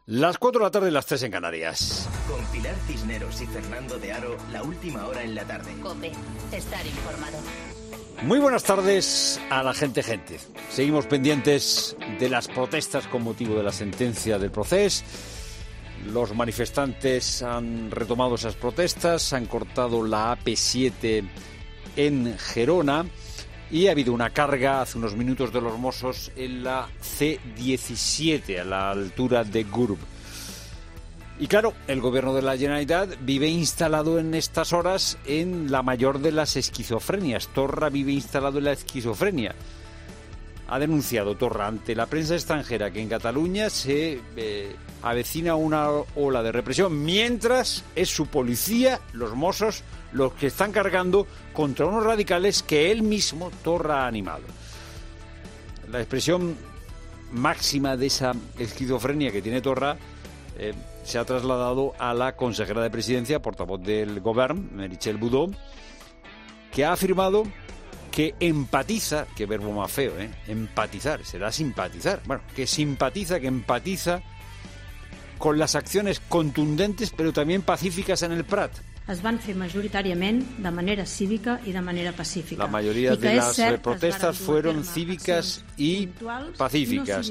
Las 4 de la tarde, las 3 en Canarias. Con Pilar Cisneros y Fernando de Aro, la última hora en la tarde. COPE, estar informado. Muy buenas tardes a la gente. Seguimos pendientes de las protestas con motivo de la sentencia del procés. Los manifestantes han retomado esas protestas, han cortado la AP7 en Gerona y ha habido una carga hace unos minutos de los Mossos en la C17 a la altura de Gurb. Y claro, el gobierno de la Generalitat vive instalado en estas horas en la mayor de las esquizofrenias. Torra vive instalado en la esquizofrenia. Ha denunciado Torra ante la prensa extranjera que en Cataluña se avecina una ola de represión, mientras es su policía, los Mossos, los que están cargando contra unos radicales que él mismo, Torra, ha animado. La expresión máxima de esa esquizofrenia que tiene Torra se ha trasladado a la consejera de Presidencia, portavoz del Govern, Meritxell Budó, que ha afirmado que empatiza, qué verbo más feo, empatizar, será simpatizar, bueno, que simpatiza, que empatiza con las acciones contundentes pero también pacíficas en el Prat. Es van fer majoritàriament de manera cívica y de manera pacífica. La mayoría de las protestas fueron cívicas y pacíficas.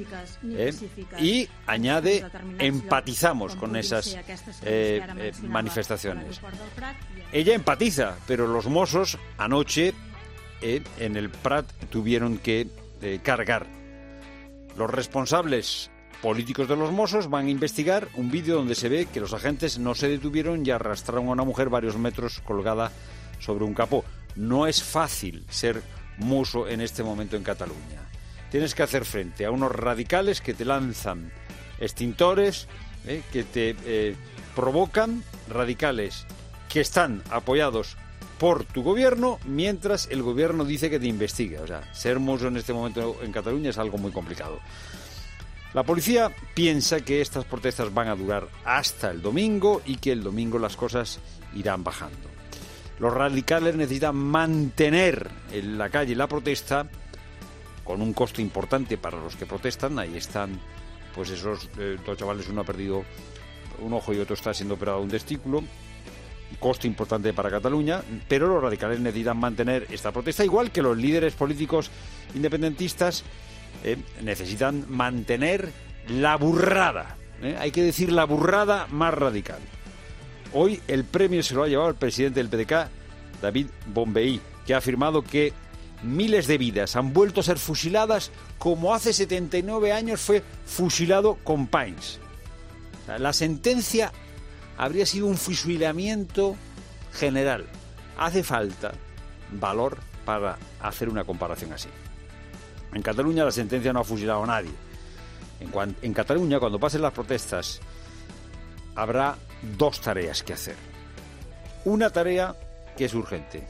Y añade, empatizamos con esas manifestaciones. Ella empatiza, pero los Mossos anoche en el Prat tuvieron que cargar. Los responsables políticos de los Mossos van a investigar un vídeo donde se ve que los agentes no se detuvieron y arrastraron a una mujer varios metros colgada sobre un capó. No es fácil ser mosso en este momento en Cataluña. Tienes que hacer frente a unos radicales que te lanzan extintores, que te provocan, radicales que están apoyados por tu gobierno, mientras el gobierno dice que te investiga. O sea, ser mosso en este momento en Cataluña es algo muy complicado. La policía piensa que estas protestas van a durar hasta el domingo y que el domingo las cosas irán bajando. Los radicales necesitan mantener en la calle la protesta con un costo importante para los que protestan. Ahí están, pues esos dos chavales, uno ha perdido un ojo y otro está siendo operado un testículo. Costo importante para Cataluña, pero los radicales necesitan mantener esta protesta, igual que los líderes políticos independentistas necesitan mantener la burrada. Hay que decir la burrada más radical. Hoy el premio se lo ha llevado el presidente del PDeCAT, David Bonvehí, que ha afirmado que miles de vidas han vuelto a ser fusiladas como hace 79 años fue fusilado Companys. O sea, la sentencia habría sido un fusilamiento general. Hace falta valor para hacer una comparación así. En Cataluña la sentencia no ha fusilado a nadie. En Cataluña, cuando pasen las protestas, habrá dos tareas que hacer. Una tarea que es urgente.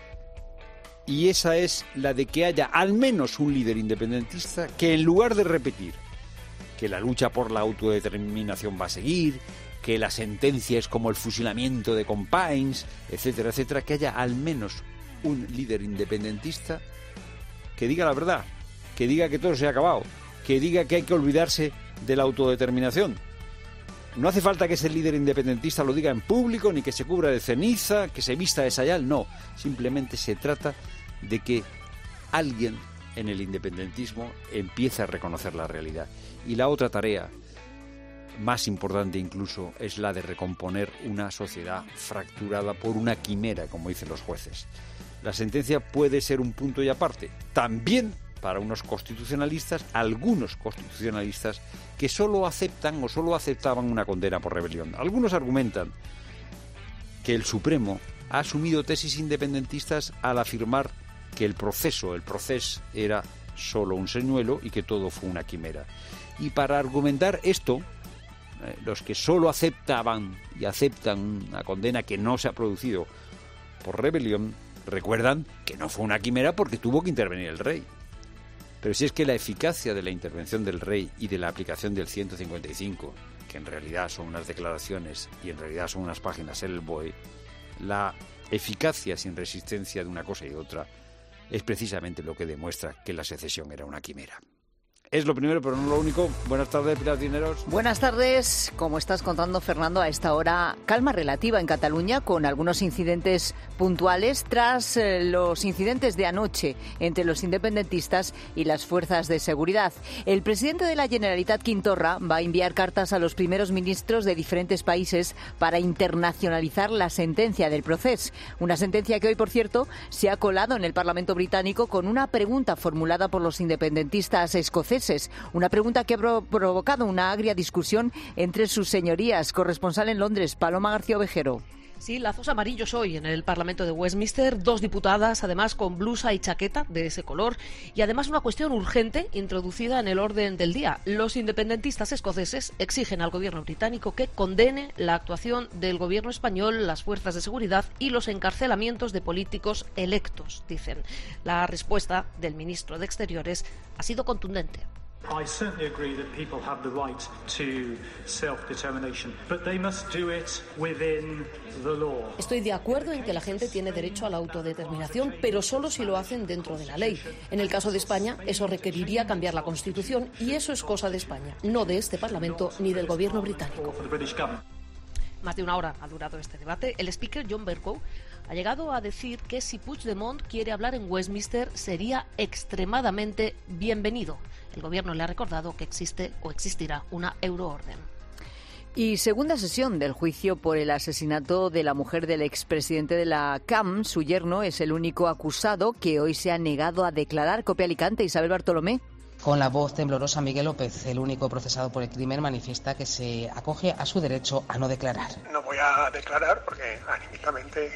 Y esa es la de que haya al menos un líder independentista que, en lugar de repetir que la lucha por la autodeterminación va a seguir, que la sentencia es como el fusilamiento de Companys, etcétera, etcétera, que haya al menos un líder independentista que diga la verdad, que diga que todo se ha acabado, que diga que hay que olvidarse de la autodeterminación. No hace falta que ese líder independentista lo diga en público, ni que se cubra de ceniza, que se vista de sayal, no. Simplemente se trata de que alguien en el independentismo empiece a reconocer la realidad. Y la otra tarea, más importante incluso, es la de recomponer una sociedad fracturada por una quimera, como dicen los jueces. La sentencia puede ser un punto y aparte. También para unos constitucionalistas, algunos constitucionalistas que solo aceptan o solo aceptaban una condena por rebelión. Algunos argumentan que el Supremo ha asumido tesis independentistas al afirmar que el proceso era solo un señuelo y que todo fue una quimera. Y para argumentar esto, los que solo aceptaban y aceptan una condena que no se ha producido por rebelión, recuerdan que no fue una quimera porque tuvo que intervenir el rey. Pero si es que la eficacia de la intervención del rey y de la aplicación del 155, que en realidad son unas declaraciones y en realidad son unas páginas en el BOE, la eficacia sin resistencia de una cosa y otra es precisamente lo que demuestra que la secesión era una quimera. Es lo primero, pero no lo único. Buenas tardes, Pilar Cisneros. Buenas tardes. Como estás contando, Fernando, a esta hora calma relativa en Cataluña, con algunos incidentes puntuales tras los incidentes de anoche entre los independentistas y las fuerzas de seguridad. El presidente de la Generalitat, Quim Torra, va a enviar cartas a los primeros ministros de diferentes países para internacionalizar la sentencia del procés. Una sentencia que hoy, por cierto, se ha colado en el Parlamento británico con una pregunta formulada por los independentistas escoceses. Una pregunta que ha provocado una agria discusión entre sus señorías. Corresponsal en Londres, Paloma García Ovejero. Sí, lazos amarillos hoy en el Parlamento de Westminster, 2 diputadas, además con blusa y chaqueta de ese color, y además una cuestión urgente introducida en el orden del día. Los independentistas escoceses exigen al gobierno británico que condene la actuación del gobierno español, las fuerzas de seguridad y los encarcelamientos de políticos electos, dicen. La respuesta del ministro de Exteriores ha sido contundente. I certainly agree that people have the right to self-determination, but they must do it within the law. Estoy de acuerdo en que la gente tiene derecho a la autodeterminación, pero solo si lo hacen dentro de la ley. En el caso de España, eso requeriría cambiar la Constitución, y eso es cosa de España, no de este Parlamento ni del gobierno británico. Más de una hora ha durado este debate. El speaker John Bercow ha llegado a decir que si Puigdemont quiere hablar en Westminster sería extremadamente bienvenido. El gobierno le ha recordado que existe o existirá una euroorden. Y segunda sesión del juicio por el asesinato de la mujer del expresidente de la CAM. Su yerno es el único acusado que hoy se ha negado a declarar. Copia Alicante, Isabel Bartolomé. Con la voz temblorosa, Miguel López, el único procesado por el crimen, manifiesta que se acoge a su derecho a no declarar. No voy a declarar porque anímicamente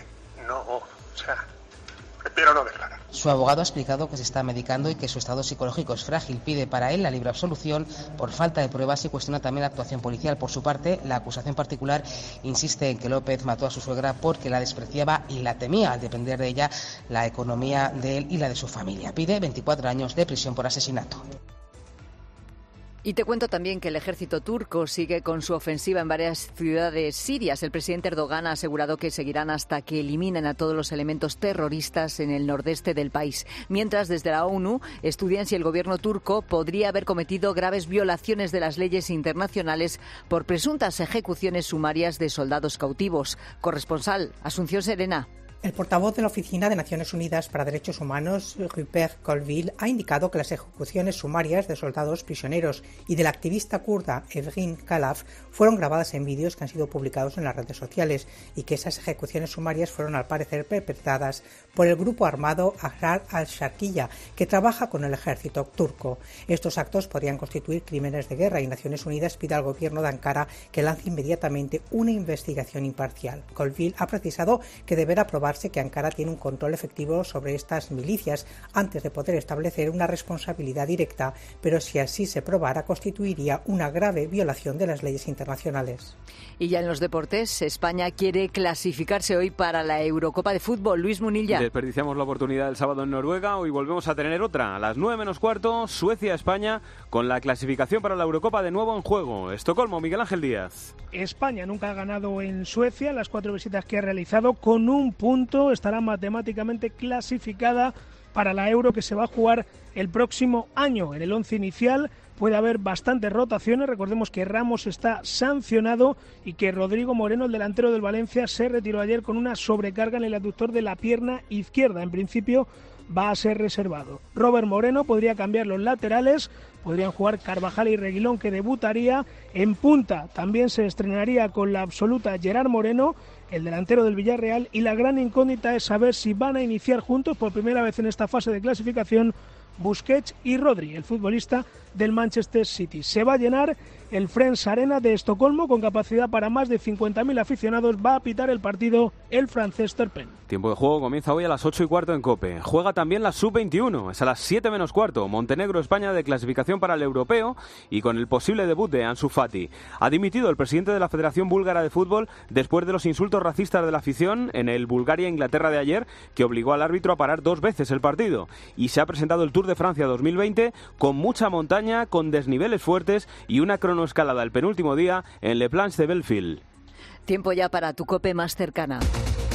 prefiero no declarar. Su abogado ha explicado que se está medicando y que su estado psicológico es frágil. Pide para él la libre absolución por falta de pruebas y cuestiona también la actuación policial. Por su parte, la acusación particular insiste en que López mató a su suegra porque la despreciaba y la temía, al depender de ella la economía de él y la de su familia. Pide 24 años de prisión por asesinato. Y te cuento también que el ejército turco sigue con su ofensiva en varias ciudades sirias. El presidente Erdogan ha asegurado que seguirán hasta que eliminen a todos los elementos terroristas en el nordeste del país. Mientras, desde la ONU, estudian si el gobierno turco podría haber cometido graves violaciones de las leyes internacionales por presuntas ejecuciones sumarias de soldados cautivos. Corresponsal, Asunción Serena. El portavoz de la Oficina de Naciones Unidas para Derechos Humanos, Rupert Colville, ha indicado que las ejecuciones sumarias de soldados prisioneros y de la activista kurda Evrin Kalaf fueron grabadas en vídeos que han sido publicados en las redes sociales y que esas ejecuciones sumarias fueron al parecer perpetradas por el grupo armado Ahrar al-Sharqiya, que trabaja con el ejército turco. Estos actos podrían constituir crímenes de guerra y Naciones Unidas pide al gobierno de Ankara que lance inmediatamente una investigación imparcial. Colville ha precisado que deberá aprobar que Ankara tiene un control efectivo sobre estas milicias antes de poder establecer una responsabilidad directa, pero si así se probara constituiría una grave violación de las leyes internacionales. Y ya en los deportes, España quiere clasificarse hoy para la Eurocopa de Fútbol. Luis Munilla. Desperdiciamos la oportunidad el sábado en Noruega, hoy volvemos a tener otra. A las 9:15, Suecia-España, con la clasificación para la Eurocopa de nuevo en juego. Estocolmo, Miguel Ángel Díaz. España nunca ha ganado en Suecia las 4 visitas que ha realizado. Con un punto estará matemáticamente clasificada para la Euro que se va a jugar el próximo año. En el 11 inicial puede haber bastantes rotaciones. Recordemos que Ramos está sancionado y que Rodrigo Moreno, el delantero del Valencia, se retiró ayer con una sobrecarga en el aductor de la pierna izquierda. En principio va a ser reservado. Robert Moreno podría cambiar los laterales, podrían jugar Carvajal y Reguilón, que debutaría. En punta también se estrenaría con la absoluta Gerard Moreno, el delantero del Villarreal, y la gran incógnita es saber si van a iniciar juntos por primera vez en esta fase de clasificación Busquets y Rodri, el futbolista del Manchester City. Se va a llenar el Friends Arena de Estocolmo con capacidad para más de 50.000 aficionados. Va a pitar el partido el francés Turpin. Tiempo de juego comienza hoy a las 8:15 en COPE. Juega también la Sub-21, es a las 7:15. Montenegro-España de clasificación para el Europeo y con el posible debut de Ansu Fati. Ha dimitido el presidente de la Federación Búlgara de Fútbol después de los insultos racistas de la afición en el Bulgaria-Inglaterra de ayer, que obligó al árbitro a parar 2 veces el partido. Y se ha presentado el Tour de Francia 2020 con mucha montaña, con desniveles fuertes y una cronoescalada el penúltimo día en Le Planche de Belfield. Tiempo ya para tu COPE más cercana.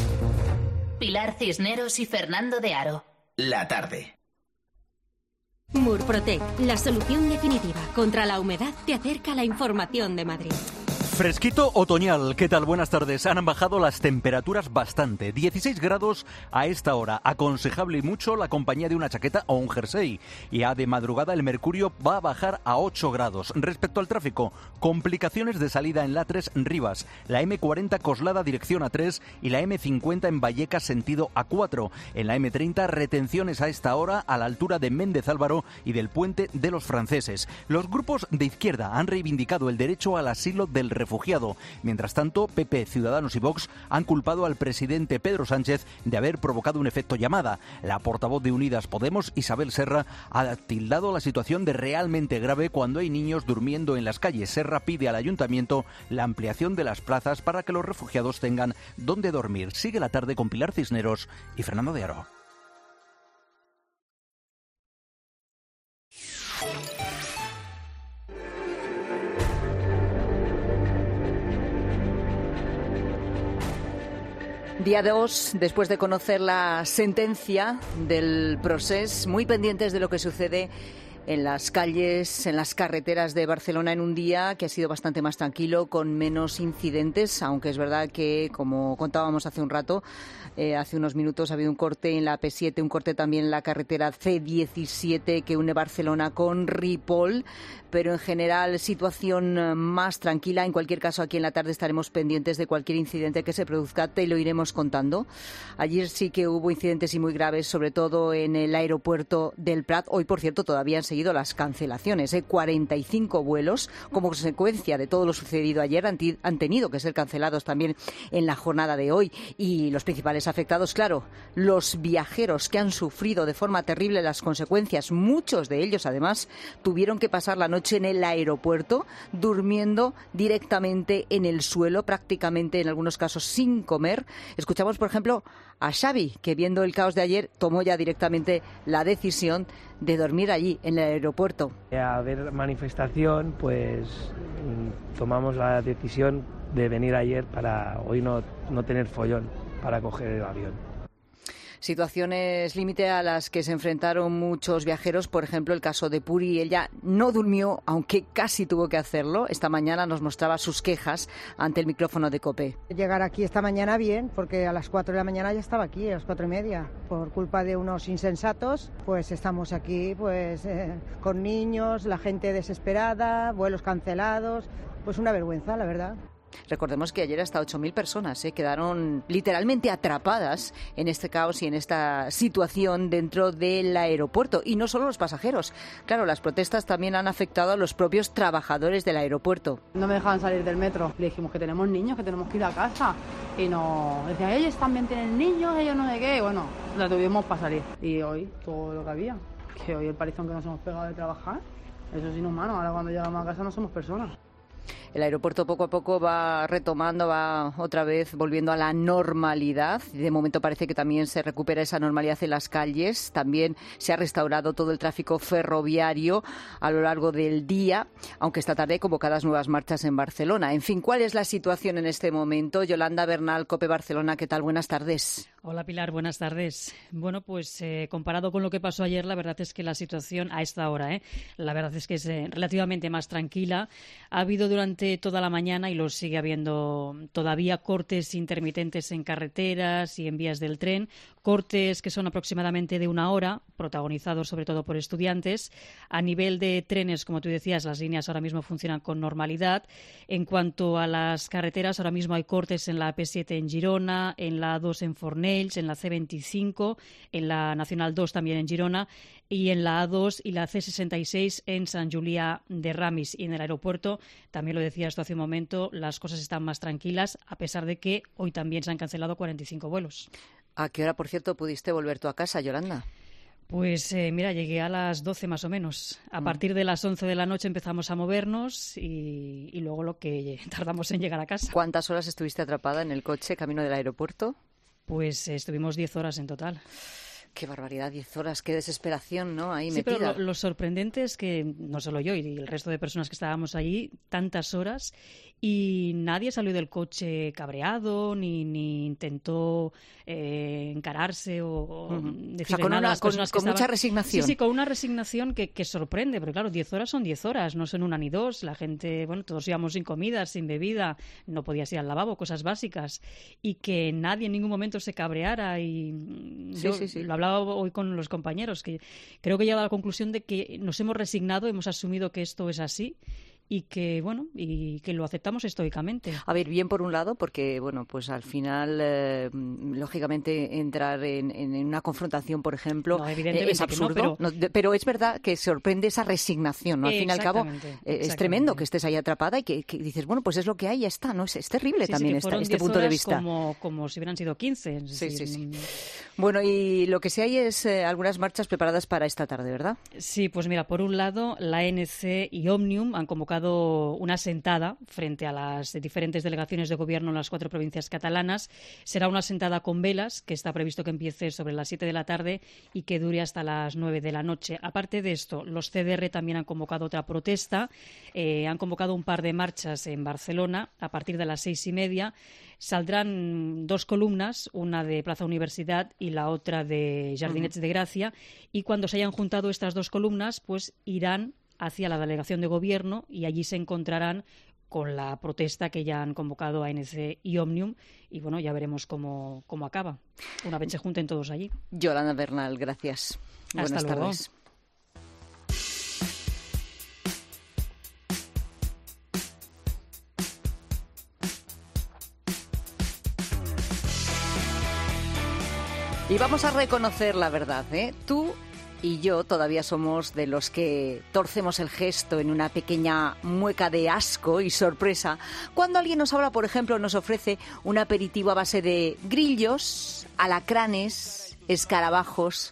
Pilar Cisneros y Fernando de Aro. La tarde. Murprotec, la solución definitiva contra la humedad, te acerca la información de Madrid. Fresquito otoñal, ¿qué tal? Buenas tardes. Han bajado las temperaturas bastante. 16 grados a esta hora. Aconsejable y mucho la compañía de una chaqueta o un jersey. Y a de madrugada el mercurio va a bajar a 8 grados. Respecto al tráfico, complicaciones de salida en la A3 Rivas, la M40 Coslada dirección A3 y la M50 en Vallecas sentido A4. En la M30 retenciones a esta hora a la altura de Méndez Álvaro y del Puente de los Franceses. Los grupos de izquierda han reivindicado el derecho al asilo del refugiado. Mientras tanto, PP, Ciudadanos y Vox han culpado al presidente Pedro Sánchez de haber provocado un efecto llamada. La portavoz de Unidas Podemos, Isabel Serra, ha tildado la situación de realmente grave cuando hay niños durmiendo en las calles. Serra pide al ayuntamiento la ampliación de las plazas para que los refugiados tengan dónde dormir. Sigue la tarde con Pilar Cisneros y Fernando de Aro. Día 2, después de conocer la sentencia del procés, muy pendientes de lo que sucede en las calles, en las carreteras de Barcelona en un día que ha sido bastante más tranquilo, con menos incidentes, aunque es verdad que, como contábamos hace un rato, hace unos minutos ha habido un corte en la P7, un corte también en la carretera C17 que une Barcelona con Ripoll, pero en general situación más tranquila. En cualquier caso, aquí en la tarde estaremos pendientes de cualquier incidente que se produzca, te lo iremos contando. Ayer sí que hubo incidentes y muy graves, sobre todo en el aeropuerto del Prat. Hoy, por cierto, todavía han seguido las cancelaciones. 45 vuelos, como consecuencia de todo lo sucedido ayer, han tenido que ser cancelados también en la jornada de hoy. Y los principales afectados, claro, los viajeros que han sufrido de forma terrible las consecuencias. Muchos de ellos, además, tuvieron que pasar la noche en el aeropuerto, durmiendo directamente en el suelo, prácticamente en algunos casos sin comer. Escuchamos, por ejemplo, a Xavi, que viendo el caos de ayer tomó ya directamente la decisión de dormir allí, en el aeropuerto. A ver manifestación, pues tomamos la decisión de venir ayer para hoy no tener follón para coger el avión. Situaciones límite a las que se enfrentaron muchos viajeros, por ejemplo el caso de Puri. Ella no durmió, aunque casi tuvo que hacerlo. Esta mañana nos mostraba sus quejas ante el micrófono de COPE. Llegar aquí esta mañana bien, porque a las 4 de la mañana ya estaba aquí, a las 4:30. Por culpa de unos insensatos, pues estamos aquí con niños, la gente desesperada, vuelos cancelados. Pues una vergüenza, la verdad. Recordemos que ayer hasta 8.000 personas quedaron literalmente atrapadas en este caos y en esta situación dentro del aeropuerto. Y no solo los pasajeros. Claro, las protestas también han afectado a los propios trabajadores del aeropuerto. No me dejaban salir del metro. Le dijimos que tenemos niños, que tenemos que ir a casa. Y no, decían, ellos también tienen niños, ellos no sé qué. Bueno, la tuvimos para salir. Y hoy, todo lo que había. Que hoy el palizón que nos hemos pegado de trabajar, eso es inhumano. Ahora cuando llegamos a casa no somos personas. El aeropuerto poco a poco va retomando, va otra vez volviendo a la normalidad. De momento parece que también se recupera esa normalidad en las calles. También se ha restaurado todo el tráfico ferroviario a lo largo del día, aunque esta tarde hay convocadas nuevas marchas en Barcelona. En fin, ¿cuál es la situación en este momento? Yolanda Bernal, COPE Barcelona, ¿qué tal? Buenas tardes. Hola Pilar, buenas tardes. Bueno, pues comparado con lo que pasó ayer, la verdad es que la situación a esta hora, la verdad es que es relativamente más tranquila. Ha habido durante toda la mañana, y lo sigue habiendo todavía, cortes intermitentes en carreteras y en vías del tren, cortes que son aproximadamente de 1 hora, protagonizados sobre todo por estudiantes. A nivel de trenes, como tú decías, las líneas ahora mismo funcionan con normalidad. En cuanto a las carreteras, ahora mismo hay cortes en la P7 en Girona, en la A2 en Fornells, en la C25, en la Nacional 2 también en Girona, y en la A2 y la C66 en Sant Julià de Ramis. Y en el aeropuerto, también lo decías tú hace un momento, las cosas están más tranquilas, a pesar de que hoy también se han cancelado 45 vuelos. ¿A qué hora, por cierto, pudiste volver tú a casa, Yolanda? Pues mira, llegué a las 12 más o menos. A partir de las 11 de la noche empezamos a movernos y luego lo que tardamos en llegar a casa. ¿Cuántas horas estuviste atrapada en el coche camino del aeropuerto? Pues estuvimos 10 horas en total. Qué barbaridad, 10 horas, qué desesperación, ¿no? Ahí sí, metida. Pero lo sorprendente es que, no solo yo y el resto de personas que estábamos allí, tantas horas, y nadie salió del coche cabreado, ni intentó encararse o decirle nada a las personas que con mucha resignación. Sí, con una resignación que sorprende, porque claro, 10 horas son 10 horas, no son una ni dos. La gente, bueno, todos íbamos sin comida, sin bebida, no podías ir al lavabo, cosas básicas, y que nadie en ningún momento se cabreara. Y yo lo hablaba hoy con los compañeros, que creo que he llegado a la conclusión de que nos hemos resignado, hemos asumido que esto es así, y que bueno, y que lo aceptamos estoicamente. A ver, bien por un lado, porque bueno, pues al final lógicamente entrar en una confrontación, por ejemplo, es absurdo, pero es verdad que sorprende esa resignación, ¿no? Al fin y al cabo es tremendo que estés ahí atrapada y que dices, bueno, pues es lo que hay, ya está, ¿no? Es terrible también este punto de vista. Como si hubieran sido 15. Sí. Bueno, y lo que sí hay es algunas marchas preparadas para esta tarde, ¿verdad? Sí, pues mira, por un lado, la ANC y Òmnium han convocado una sentada frente a las diferentes delegaciones de gobierno en las 4 provincias catalanas. Será una sentada con velas, que está previsto que empiece sobre las 7 de la tarde y que dure hasta las 9 de la noche. Aparte de esto, los CDR también han convocado otra protesta. Han convocado un par de marchas en Barcelona a partir de las 6:30. Saldrán 2 columnas, una de Plaza Universidad y la otra de Jardinets de Gracia, y cuando se hayan juntado estas 2 columnas, pues irán hacia la delegación de gobierno y allí se encontrarán con la protesta que ya han convocado ANC y Òmnium, y bueno, ya veremos cómo acaba, una vez se junten todos allí. Yolanda Bernal, gracias. Hasta luego. Tardes. Y vamos a reconocer la verdad, ¿eh? Tú y yo todavía somos de los que torcemos el gesto en una pequeña mueca de asco y sorpresa cuando alguien nos habla, por ejemplo, nos ofrece un aperitivo a base de grillos, alacranes, escarabajos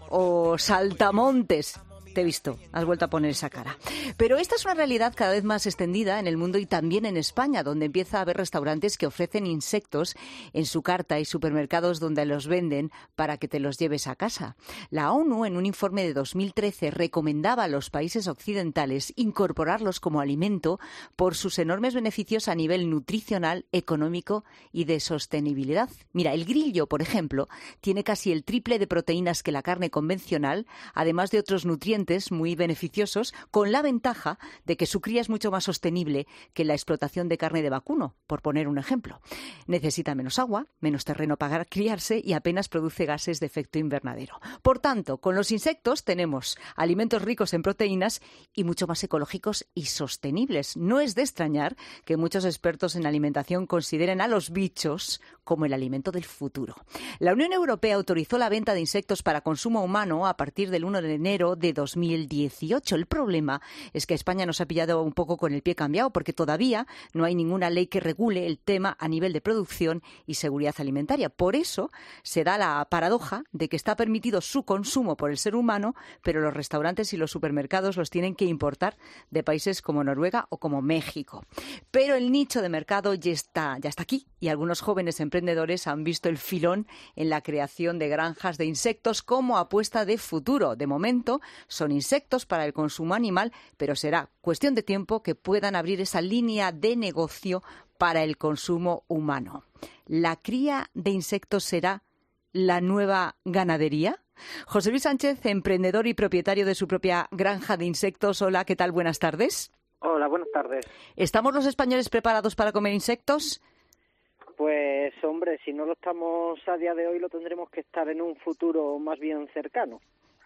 o saltamontes. Te he visto, has vuelto a poner esa cara. Pero esta es una realidad cada vez más extendida en el mundo y también en España, donde empieza a haber restaurantes que ofrecen insectos en su carta y supermercados donde los venden para que te los lleves a casa. La ONU, en un informe de 2013, recomendaba a los países occidentales incorporarlos como alimento por sus enormes beneficios a nivel nutricional, económico y de sostenibilidad. Mira, el grillo, por ejemplo, tiene casi el triple de proteínas que la carne convencional, además de otros nutrientes muy beneficiosos, con la ventaja de que su cría es mucho más sostenible que la explotación de carne de vacuno, por poner un ejemplo. Necesita menos agua, menos terreno para criarse y apenas produce gases de efecto invernadero. Por tanto, con los insectos tenemos alimentos ricos en proteínas y mucho más ecológicos y sostenibles. No es de extrañar que muchos expertos en alimentación consideren a los bichos como el alimento del futuro. La Unión Europea autorizó la venta de insectos para consumo humano a partir del 1 de enero de 2018. El problema es que España nos ha pillado un poco con el pie cambiado porque todavía no hay ninguna ley que regule el tema a nivel de producción y seguridad alimentaria. Por eso se da la paradoja de que está permitido su consumo por el ser humano, pero los restaurantes y los supermercados los tienen que importar de países como Noruega o como México. Pero el nicho de mercado ya está aquí y algunos jóvenes emprendedores han visto el filón en la creación de granjas de insectos como apuesta de futuro. De momento son insectos para el consumo animal, pero será cuestión de tiempo que puedan abrir esa línea de negocio para el consumo humano. ¿La cría de insectos será la nueva ganadería? José Luis Sánchez, emprendedor y propietario de su propia granja de insectos. Hola, ¿qué tal? Buenas tardes. Hola, buenas tardes. ¿Estamos los españoles preparados para comer insectos? Pues, hombre, si no lo estamos a día de hoy, lo tendremos que estar en un futuro más bien cercano.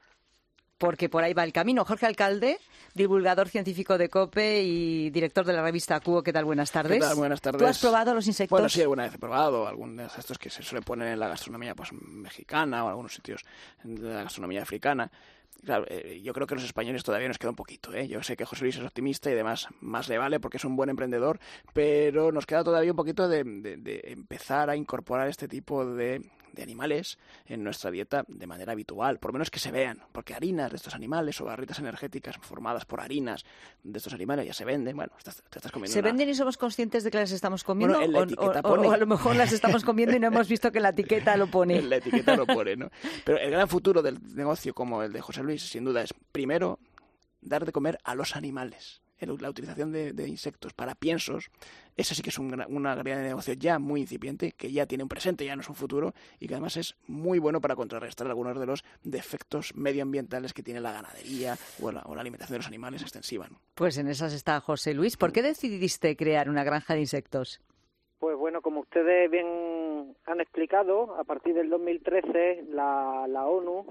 Porque por ahí va el camino. Jorge Alcalde, divulgador científico de COPE y director de la revista Cuo. ¿Qué tal? Buenas tardes. ¿Qué tal? Buenas tardes. ¿Tú has probado los insectos? Bueno, sí, alguna vez he probado algunos de estos que se suelen poner en la gastronomía pues mexicana o algunos sitios de la gastronomía africana. Claro, yo creo que los españoles todavía nos queda un poquito, ¿eh? Yo sé que José Luis es optimista y además más le vale porque es un buen emprendedor, pero nos queda todavía un poquito de empezar a incorporar este tipo de animales en nuestra dieta de manera habitual, por lo menos que se vean, porque harinas de estos animales o barritas energéticas formadas por harinas de estos animales ya se venden. Bueno, te estás comiendo ¿Se venden y somos conscientes de que las estamos comiendo? Bueno, en la etiqueta pone. O a lo mejor las estamos comiendo y no hemos visto que la etiqueta lo pone. En la etiqueta lo pone, ¿no? Pero el gran futuro del negocio como el de José Luis, sin duda, es primero dar de comer a los animales. La utilización de insectos para piensos, esa sí que es una área de negocio ya muy incipiente, que ya tiene un presente, ya no es un futuro, y que además es muy bueno para contrarrestar algunos de los defectos medioambientales que tiene la ganadería o la alimentación de los animales extensiva, ¿no? Pues en esas está José Luis. ¿Por qué decidiste crear una granja de insectos? Pues bueno, como ustedes bien han explicado, a partir del 2013 la ONU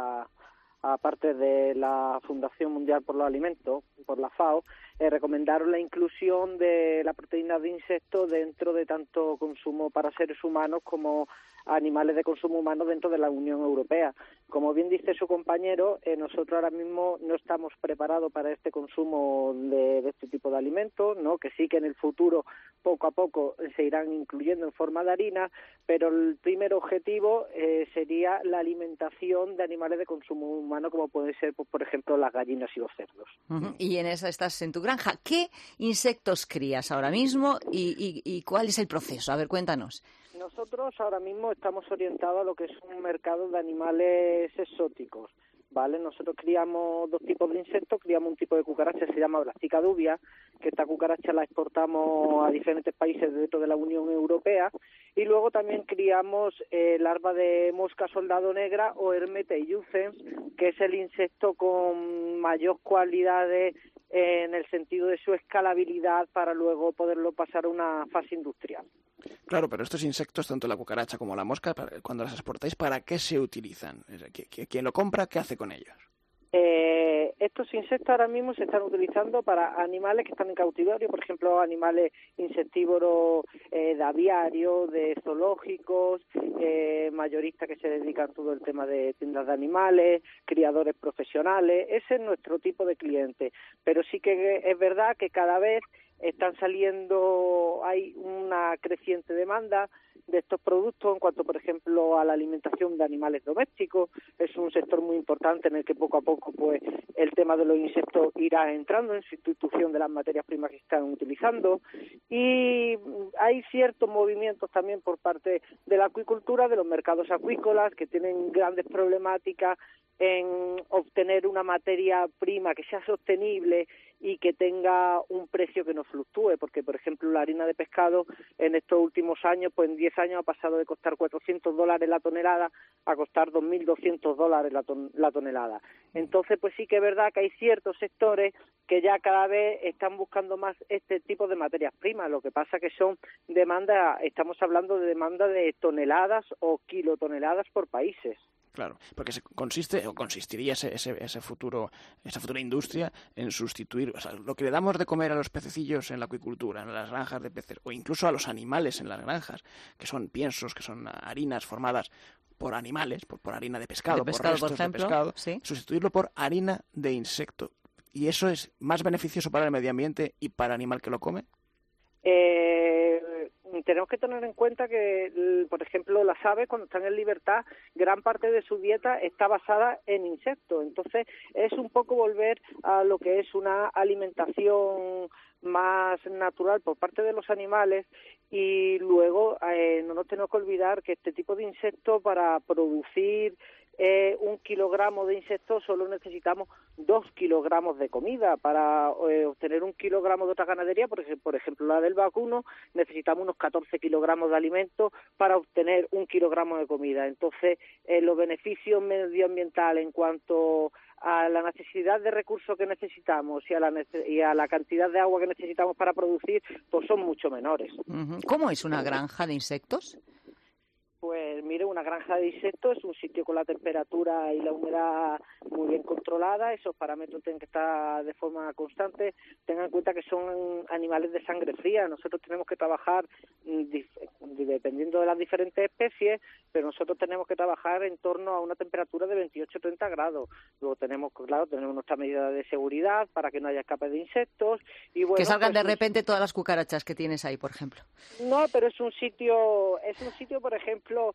aparte de la Fundación Mundial por los Alimentos, por la FAO, recomendaron la inclusión de la proteína de insectos dentro de tanto consumo para seres humanos como animales de consumo humano dentro de la Unión Europea. Como bien dice su compañero, nosotros ahora mismo no estamos preparados para este consumo de este tipo de alimentos, ¿no? Que sí que en el futuro poco a poco se irán incluyendo en forma de harina, pero el primer objetivo sería la alimentación de animales de consumo humano, como pueden ser, pues, por ejemplo, las gallinas y los cerdos. Uh-huh. Y en esa estás en tu granja. ¿Qué insectos crías ahora mismo y cuál es el proceso? A ver, cuéntanos. Nosotros ahora mismo estamos orientados a lo que es un mercado de animales exóticos, ¿vale? Nosotros criamos dos tipos de insectos, criamos un tipo de cucaracha que se llama Blastica dubia, que esta cucaracha la exportamos a diferentes países dentro de la Unión Europea, y luego también criamos larva de mosca soldado negra o Hermete iucens, que es el insecto con mayor cualidades en el sentido de su escalabilidad para luego poderlo pasar a una fase industrial. Claro, pero estos insectos, tanto la cucaracha como la mosca, cuando las exportáis, ¿para qué se utilizan? ¿Quién lo compra? ¿Qué hace con ellos? Estos insectos ahora mismo se están utilizando para animales que están en cautiverio, por ejemplo, animales insectívoros de aviarios, de zoológicos, mayoristas que se dedican a todo el tema de tiendas de animales, criadores profesionales. Ese es nuestro tipo de cliente. Pero sí que es verdad que cada vez están saliendo, hay una creciente demanda de estos productos en cuanto, por ejemplo, a la alimentación de animales domésticos. Es un sector muy importante en el que poco a poco pues el tema de los insectos irá entrando en sustitución de las materias primas que están utilizando, y hay ciertos movimientos también por parte de la acuicultura, de los mercados acuícolas, que tienen grandes problemáticas en obtener una materia prima que sea sostenible y que tenga un precio que no fluctúe, porque, por ejemplo, la harina de pescado en estos últimos años, pues en 10 años ha pasado de costar $400 la tonelada a costar $2.200 la tonelada. Entonces, pues sí que es verdad que hay ciertos sectores que ya cada vez están buscando más este tipo de materias primas. Lo que pasa que son demandas, estamos hablando de demanda de toneladas o kilotoneladas por países. Claro, porque consistiría esa futura industria en sustituir, o sea, lo que le damos de comer a los pececillos en la acuicultura, en las granjas de peces, o incluso a los animales en las granjas, que son piensos, que son harinas formadas por animales, por harina de pescado, por restos de pescado, ¿sí? Sustituirlo por harina de insecto. ¿Y eso es más beneficioso para el medio ambiente y para el animal que lo come? Tenemos que tener en cuenta que, por ejemplo, las aves, cuando están en libertad, gran parte de su dieta está basada en insectos. Entonces, es un poco volver a lo que es una alimentación más natural por parte de los animales, y luego no nos tenemos que olvidar que este tipo de insectos, para producir 1 kilogramo de insectos solo necesitamos 2 kilogramos de comida. Para obtener 1 kilogramo de otra ganadería, por ejemplo la del vacuno, necesitamos unos 14 kilogramos de alimento para obtener 1 kilogramo de comida. Entonces, los beneficios medioambientales en cuanto a la necesidad de recursos que necesitamos y a la cantidad de agua que necesitamos para producir, pues son mucho menores. ¿Cómo es una granja de insectos? Pues mire, una granja de insectos es un sitio con la temperatura y la humedad muy bien controlada. Esos parámetros tienen que estar de forma constante. Tengan en cuenta que son animales de sangre fría. Nosotros tenemos que trabajar dependiendo de las diferentes especies, pero nosotros tenemos que trabajar en torno a una temperatura de 28-30 grados. Luego tenemos nuestra medida de seguridad para que no haya escape de insectos. Y bueno, que salgan de repente todas las cucarachas que tienes ahí, por ejemplo. No, pero es un sitio, por ejemplo,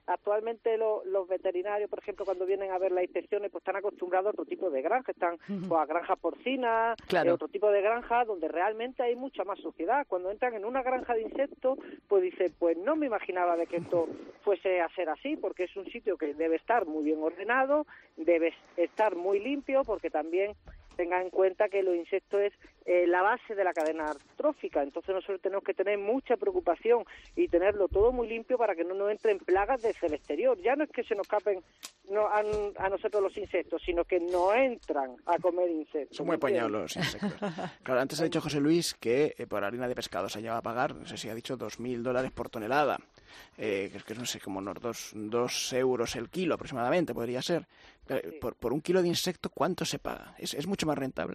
actualmente los veterinarios, por ejemplo, cuando vienen a ver las inspecciones, pues están acostumbrados a otro tipo de granja, están pues, a granjas porcinas, otro tipo de granjas donde realmente hay mucha más suciedad. Cuando entran en una granja de insectos, pues dicen, pues no me imaginaba de que esto fuese a ser así, porque es un sitio que debe estar muy bien ordenado, debe estar muy limpio, porque también tengan en cuenta que los insectos es la base de la cadena trófica, entonces nosotros tenemos que tener mucha preocupación y tenerlo todo muy limpio para que no nos entren plagas desde el exterior. Ya no es que se nos escapen a nosotros los insectos, sino que no entran a comer insectos. Son muy apañados los insectos. Claro, antes ha dicho José Luis que por harina de pescado se lleva a pagar, no sé si ha dicho $2.000 por tonelada, que no sé, como unos 2 euros el kilo aproximadamente podría ser. Por un kilo de insecto, ¿cuánto se paga? ¿Es mucho más rentable?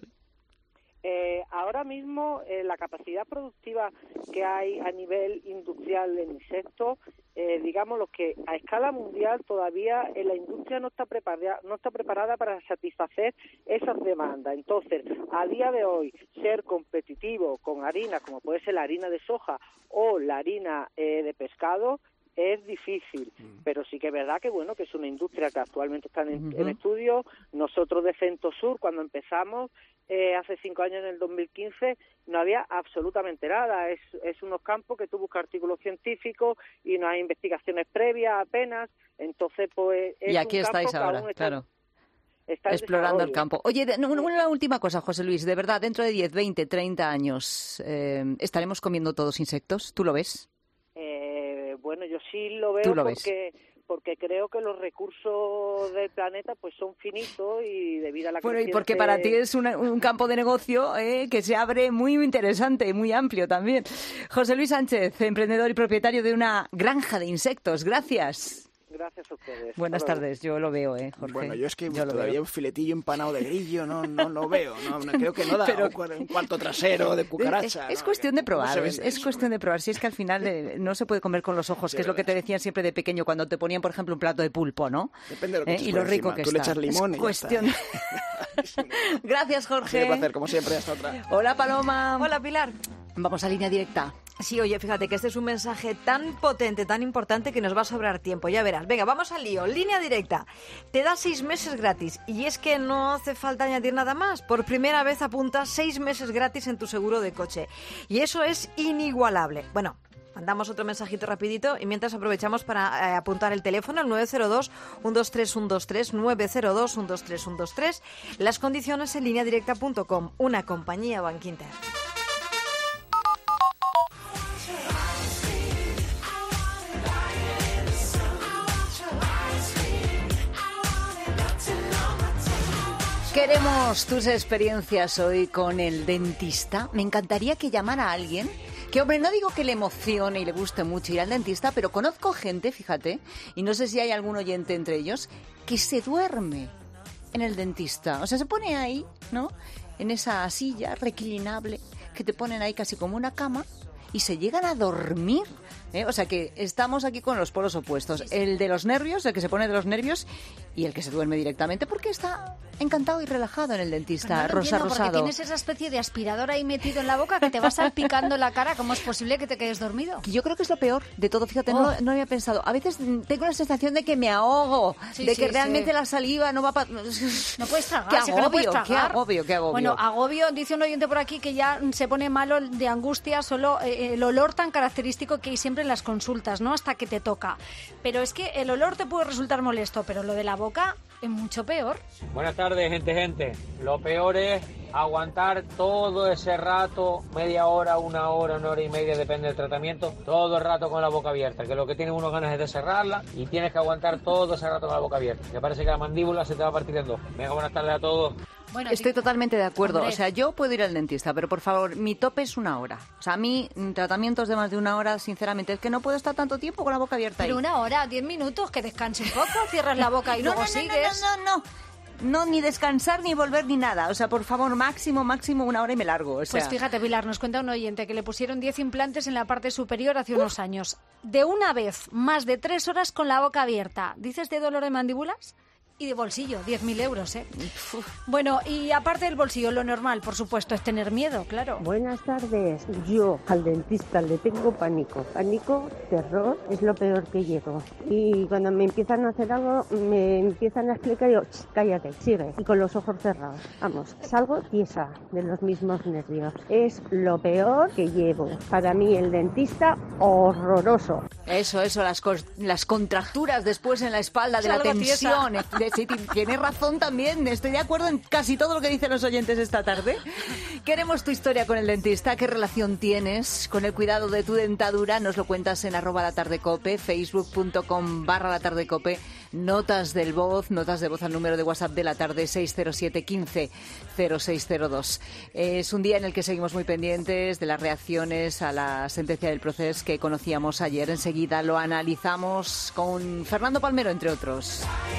Ahora mismo la capacidad productiva que hay a nivel industrial en insectos, digamos lo que a escala mundial todavía la industria no está preparada para satisfacer esas demandas. Entonces, a día de hoy, ser competitivo con harinas como puede ser la harina de soja o la harina de pescado es difícil, pero sí que es verdad que bueno, que es una industria que actualmente está en estudio. Nosotros de Centosur, cuando empezamos hace 5 años, en el 2015, no había absolutamente nada. Es unos campos que tú buscas artículos científicos y no hay investigaciones previas apenas. Entonces, pues es y aquí estáis ahora, claro. Explorando el campo. Oye, una última cosa, José Luis, de verdad, dentro de 10, 20, 30 años, ¿estaremos comiendo todos insectos? ¿Tú lo ves? Bueno, yo sí lo veo porque creo que los recursos del planeta pues son finitos y debido a la Bueno, y porque para ti es un campo de negocio que se abre muy interesante y muy amplio también. José Luis Sánchez, emprendedor y propietario de una granja de insectos. Gracias. Gracias a ustedes. Buenas tardes, yo lo veo, Jorge. Bueno, yo es que todavía un filetillo empanado de grillo no lo veo, no creo que no da. Pero un cuarto trasero de cucaracha. Es cuestión de probar, es cuestión de probar. Si es que al final no se puede comer con los ojos, que es lo que te decían siempre de pequeño cuando te ponían, por ejemplo, un plato de pulpo, ¿no? Depende de lo que y lo rico que tú está. Le echas limón es cuestión. Gracias, Jorge. Un placer, como siempre, hasta otra. Hola, Paloma. Hola, Pilar. Vamos a línea directa. Sí, oye, fíjate que este es un mensaje tan potente, tan importante, que nos va a sobrar tiempo, ya verás. Venga, vamos al lío. Línea directa. Te da 6 meses gratis y es que no hace falta añadir nada más. Por primera vez apuntas 6 meses gratis en tu seguro de coche. Y eso es inigualable. Bueno, mandamos otro mensajito rapidito y mientras aprovechamos para apuntar el teléfono al 902-123-123, 902-123-123. Las condiciones en lineadirecta.com, una compañía Bankinter. Queremos tus experiencias hoy con el dentista. Me encantaría que llamara a alguien que, hombre, no digo que le emocione y le guste mucho ir al dentista, pero conozco gente, fíjate, y no sé si hay algún oyente entre ellos, que se duerme en el dentista. O sea, se pone ahí, ¿no?, en esa silla reclinable que te ponen ahí casi como una cama y se llegan a dormir. O sea que estamos aquí con los polos opuestos. Sí, sí. El de los nervios, el que se pone de los nervios, y el que se duerme directamente porque está encantado y relajado en el dentista. No Rosado. Porque tienes esa especie de aspirador ahí metido en la boca que te va salpicando la cara. ¿Cómo es posible que te quedes dormido? Yo creo que es lo peor de todo. Fíjate, no había pensado. A veces tengo la sensación de que me ahogo, que realmente la saliva no va para... No puedes tragar. Qué agobio, qué agobio. Bueno, agobio, dice un oyente por aquí que ya se pone malo de angustia solo el olor tan característico que hay siempre en las consultas, ¿no? Hasta que te toca. Pero es que el olor te puede resultar molesto, pero lo de la boca es mucho peor. Buenas tardes, gente. Lo peor es aguantar todo ese rato, media hora, una hora y media, depende del tratamiento, todo el rato con la boca abierta, que lo que tiene uno ganas es de cerrarla y tienes que aguantar todo ese rato con la boca abierta. Me parece que la mandíbula se te va a partir en dos. Venga, buenas tardes a todos. Bueno, estoy totalmente de acuerdo. Hombre. O sea, yo puedo ir al dentista, pero por favor, mi tope es 1 hora. O sea, a mí, tratamientos de más de 1 hora, sinceramente, es que no puedo estar tanto tiempo con la boca abierta. Pero ahí. 1 hora, 10 minutos, que descanse un poco, cierras la boca y luego sigues. No, ni descansar, ni volver, ni nada. O sea, por favor, máximo 1 hora y me largo. O sea. Pues fíjate, Pilar, nos cuenta un oyente que le pusieron 10 implantes en la parte superior hace unos años. De una vez, más de 3 horas con la boca abierta. ¿Dices de dolor de mandíbulas? Y de bolsillo, 10.000 euros, ¿eh? Bueno, y aparte del bolsillo, lo normal, por supuesto, es tener miedo, claro. Buenas tardes. Yo al dentista le tengo pánico. Pánico, terror, es lo peor que llevo. Y cuando me empiezan a hacer algo, me empiezan a explicar y digo, cállate, sigue. Y con los ojos cerrados. Vamos, salgo tiesa de los mismos nervios. Es lo peor que llevo. Para mí el dentista, horroroso. Eso, las contracturas después en la espalda de la tensión. Sí, tienes razón también, estoy de acuerdo en casi todo lo que dicen los oyentes esta tarde. Queremos tu historia con el dentista, qué relación tienes con el cuidado de tu dentadura, nos lo cuentas en @latardecope, facebook.com/latardecope, notas de voz al número de WhatsApp de la tarde 607 15 0602. Es un día en el que seguimos muy pendientes de las reacciones a la sentencia del proceso que conocíamos ayer. Enseguida lo analizamos con Fernando Palmero, entre otros.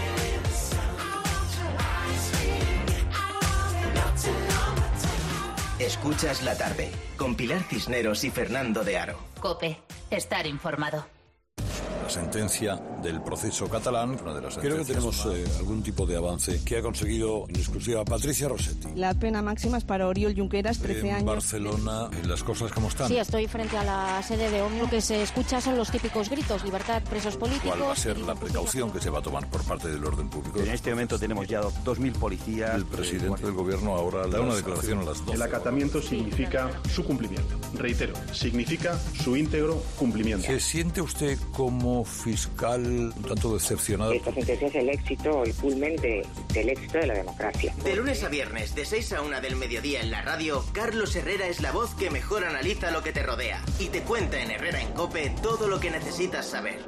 Escuchas la tarde, con Pilar Cisneros y Fernando de Aro. COPE, estar informado. La sentencia del proceso catalán, una de las creo que tenemos algún tipo de avance que ha conseguido en exclusiva Patricia Rossetti. La pena máxima es para Oriol Junqueras, 13 años. En Barcelona, las cosas como están. Sí, estoy frente a la sede de ONU. Lo que se escucha son los típicos gritos: libertad, presos políticos. ¿Cuál va a ser la precaución que se va a tomar por parte del orden público? En este momento tenemos ya 2.000 policías. El presidente del gobierno ahora da una declaración a las 12. El acatamiento significa su cumplimiento. Reitero, significa su íntegro cumplimiento. ¿Se siente usted como fiscal un tanto decepcionado? Esta sentencia es el éxito, el culmen del éxito de la democracia. De lunes a viernes, de 6 a 1 del mediodía en la radio, Carlos Herrera es la voz que mejor analiza lo que te rodea y te cuenta en Herrera en COPE todo lo que necesitas saber.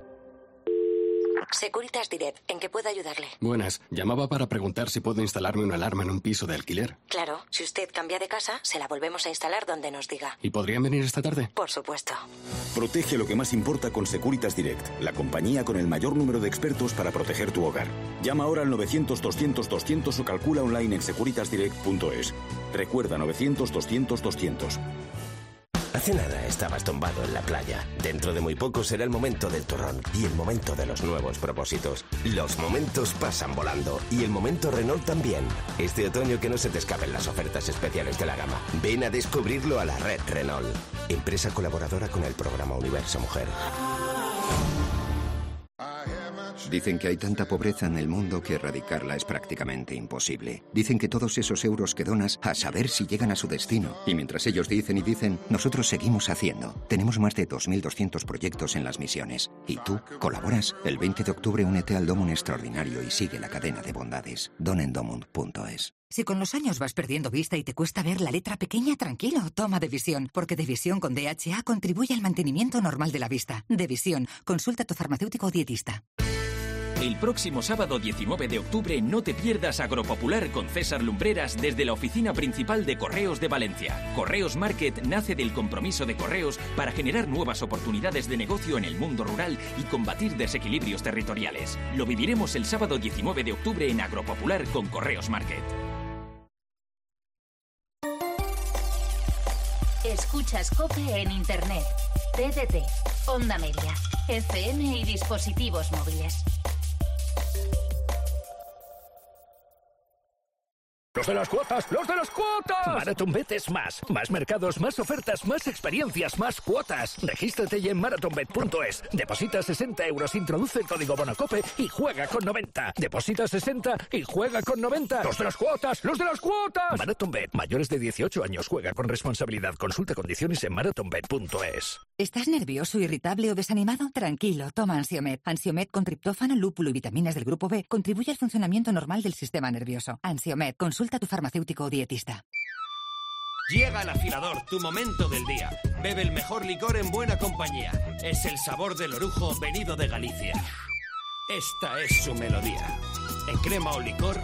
Securitas Direct, ¿en qué puedo ayudarle? Buenas, llamaba para preguntar si puedo instalarme una alarma en un piso de alquiler. Claro, si usted cambia de casa, se la volvemos a instalar donde nos diga. ¿Y podrían venir esta tarde? Por supuesto. Protege lo que más importa con Securitas Direct, la compañía con el mayor número de expertos para proteger tu hogar. Llama ahora al 900-200-200 o calcula online en securitasdirect.es. Recuerda, 900-200-200. Hace nada estabas tumbado en la playa. Dentro de muy poco será el momento del turrón y el momento de los nuevos propósitos. Los momentos pasan volando y el momento Renault también. Este otoño que no se te escapen las ofertas especiales de la gama. Ven a descubrirlo a la red Renault, empresa colaboradora con el programa Universo Mujer. Dicen que hay tanta pobreza en el mundo que erradicarla es prácticamente imposible. Dicen que todos esos euros que donas, a saber si llegan a su destino. Y mientras ellos dicen y dicen, nosotros seguimos haciendo. Tenemos más de 2.200 proyectos en las misiones. ¿Y tú colaboras? El 20 de octubre únete al Domun Extraordinario y sigue la cadena de bondades. donendomund.es. Si con los años vas perdiendo vista y te cuesta ver la letra pequeña, tranquilo, toma Devisión, porque Devisión con DHA contribuye al mantenimiento normal de la vista. Devisión, consulta a tu farmacéutico o dietista. El próximo sábado 19 de octubre no te pierdas Agropopular con César Lumbreras desde la oficina principal de Correos de Valencia. Correos Market nace del compromiso de Correos para generar nuevas oportunidades de negocio en el mundo rural y combatir desequilibrios territoriales. Lo viviremos el sábado 19 de octubre en Agropopular con Correos Market. Escuchas COPE en Internet, TDT, Onda Media, FM y dispositivos móviles. ¡Los de las cuotas! ¡Los de las cuotas! MarathonBet es más. Más mercados, más ofertas, más experiencias, más cuotas. Regístrate ya en marathonbet.es. Deposita 60 euros, introduce el código BONOCOPE y juega con 90. Deposita 60 y juega con 90. ¡Los de las cuotas! ¡Los de las cuotas! MarathonBet. Mayores de 18 años. Juega con responsabilidad. Consulta condiciones en marathonbet.es. ¿Estás nervioso, irritable o desanimado? Tranquilo, toma Ansiomed. Ansiomed con triptófano, lúpulo y vitaminas del grupo B contribuye al funcionamiento normal del sistema nervioso. Ansiomed, consulta a tu farmacéutico o dietista. Llega el afilador, tu momento del día. Bebe el mejor licor en buena compañía. Es el sabor del orujo venido de Galicia. Esta es su melodía. En crema o licor.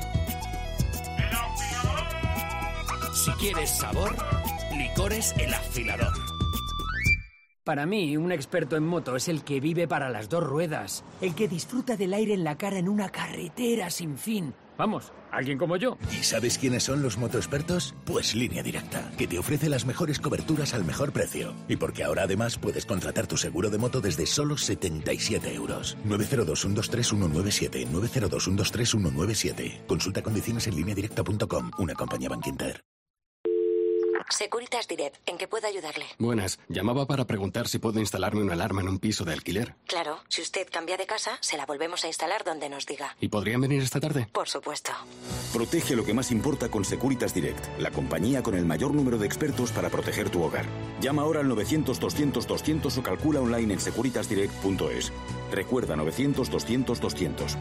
Si quieres sabor, licores El Afilador. Para mí, un experto en moto es el que vive para las dos ruedas. El que disfruta del aire en la cara en una carretera sin fin. Vamos, alguien como yo. ¿Y sabes quiénes son los motoexpertos? Pues Línea Directa, que te ofrece las mejores coberturas al mejor precio. Y porque ahora además puedes contratar tu seguro de moto desde solo 77 euros. 902-123-197. 902-123-197. Consulta condiciones en lineadirecta.com, una compañía Bankinter. Securitas Direct, ¿en qué puedo ayudarle? Buenas, llamaba para preguntar si puedo instalarme una alarma en un piso de alquiler. Claro, si usted cambia de casa, se la volvemos a instalar donde nos diga. ¿Y podrían venir esta tarde? Por supuesto. Protege lo que más importa con Securitas Direct, la compañía con el mayor número de expertos para proteger tu hogar. Llama ahora al 900-200-200 o calcula online en securitasdirect.es. Recuerda, 900-200-200.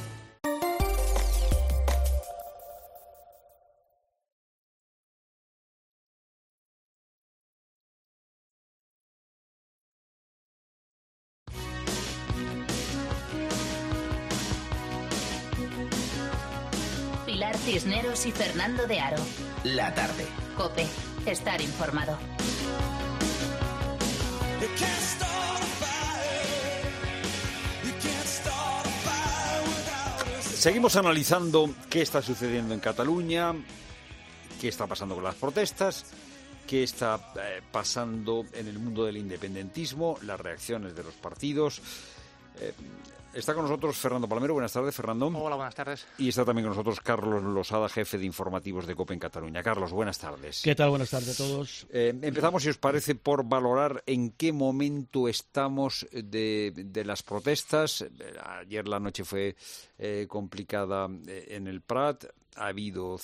Pilar Cisneros y Fernando de Aro. La tarde. COPE. Estar informado. Seguimos analizando qué está sucediendo en Cataluña, qué está pasando con las protestas, qué está pasando en el mundo del independentismo, las reacciones de los partidos. Está con nosotros Fernando Palmero. Buenas tardes, Fernando. Hola, buenas tardes. Y está también con nosotros Carlos Losada, jefe de informativos de COPE en Cataluña. Carlos, buenas tardes. ¿Qué tal? Buenas tardes a todos. Empezamos, si os parece, por valorar en qué momento estamos de las protestas. Ayer la noche fue complicada en el Prat. Ha habido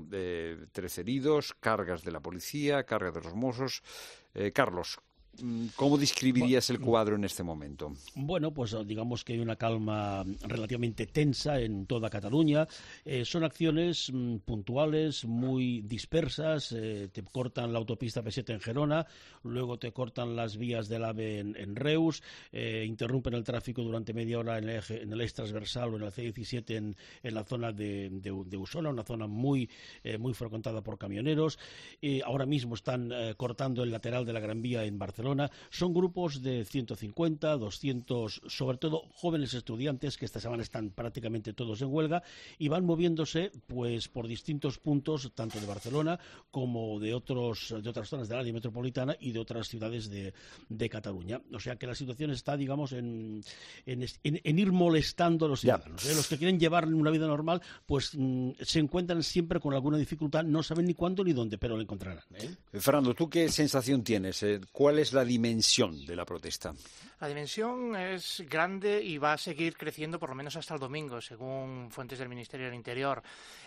113 heridos, cargas de la policía, cargas de los Mossos. Carlos, ¿cómo describirías el cuadro en este momento? Bueno, pues digamos que hay una calma relativamente tensa en toda Cataluña. Son acciones puntuales, muy dispersas. Te cortan la autopista P7 en Gerona, luego te cortan las vías del AVE en Reus, interrumpen el tráfico durante media hora en el eje transversal o en el C17 en la zona de Usona, una zona muy frecuentada por camioneros. Ahora mismo están cortando el lateral de la Gran Vía en Barcelona. Son grupos de 150, 200, sobre todo jóvenes estudiantes que esta semana están prácticamente todos en huelga y van moviéndose pues por distintos puntos, tanto de Barcelona como de otras zonas del área metropolitana y de otras ciudades de Cataluña. O sea que la situación está, digamos, en ir molestando a los ciudadanos. Los que quieren llevar una vida normal pues se encuentran siempre con alguna dificultad, no saben ni cuándo ni dónde, pero lo encontrarán. Fernando, ¿tú qué sensación tienes? ¿Cuál es la dimensión de la protesta? La dimensión es grande y va a seguir creciendo por lo menos hasta el domingo, según fuentes del Ministerio del Interior.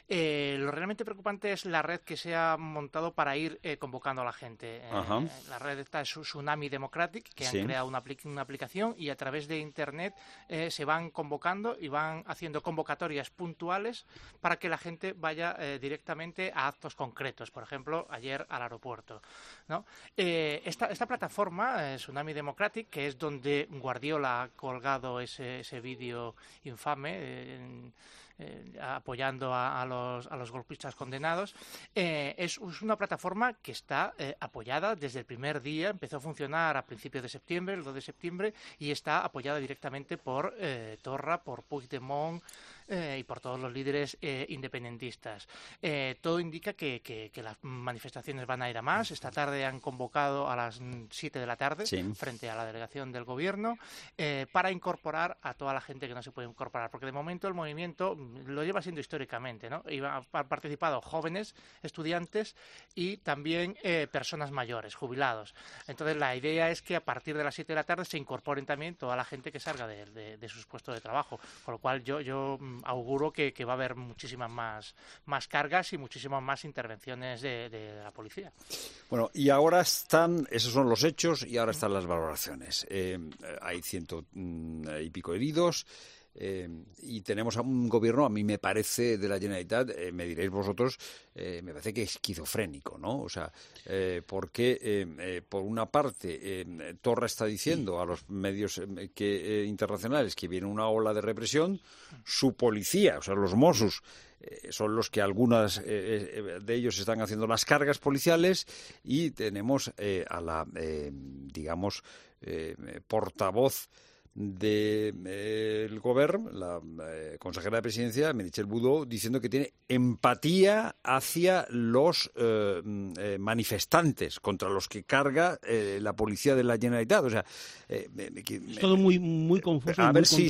Lo realmente preocupante es la red que se ha montado para ir convocando a la gente. La red está es Tsunami Democratic, que han creado una aplicación y a través de Internet se van convocando y van haciendo convocatorias puntuales para que la gente vaya directamente a actos concretos. Por ejemplo, ayer al aeropuerto, ¿no? Esta plataforma, Tsunami Democratic, que es donde Guardiola ha colgado ese vídeo infame apoyando a los golpistas condenados, es una plataforma que está apoyada desde el primer día. Empezó a funcionar a principios de septiembre, el 2 de septiembre, y está apoyada directamente por Torra, por Puigdemont y por todos los líderes independentistas. Todo indica que las manifestaciones van a ir a más. Esta tarde han convocado a las 7 de la tarde frente a la delegación del gobierno para incorporar a toda la gente que no se puede incorporar, porque de momento el movimiento lo lleva siendo históricamente, ¿no? Han participado jóvenes, estudiantes y también personas mayores, jubilados. Entonces la idea es que a partir de las 7 de la tarde se incorporen también toda la gente que salga de sus puestos de trabajo, con lo cual yo auguro que va a haber muchísimas más cargas y muchísimas más intervenciones de la policía. Bueno, y ahora esos son los hechos y ahora están las valoraciones. Hay 100 y pico heridos. Y tenemos a un gobierno, a mí me parece, de la Generalitat, me diréis vosotros, me parece que es esquizofrénico, ¿no? O sea, porque por una parte Torra está diciendo a los medios internacionales que viene una ola de represión, su policía, o sea, los Mossos, son los que algunas de ellos están haciendo las cargas policiales, y tenemos a la, portavoz del Govern, la consejera de Presidencia, Meritxell Budó, diciendo que tiene empatía hacia los manifestantes contra los que carga la policía de la Generalitat. O sea, es todo muy confuso. A ver si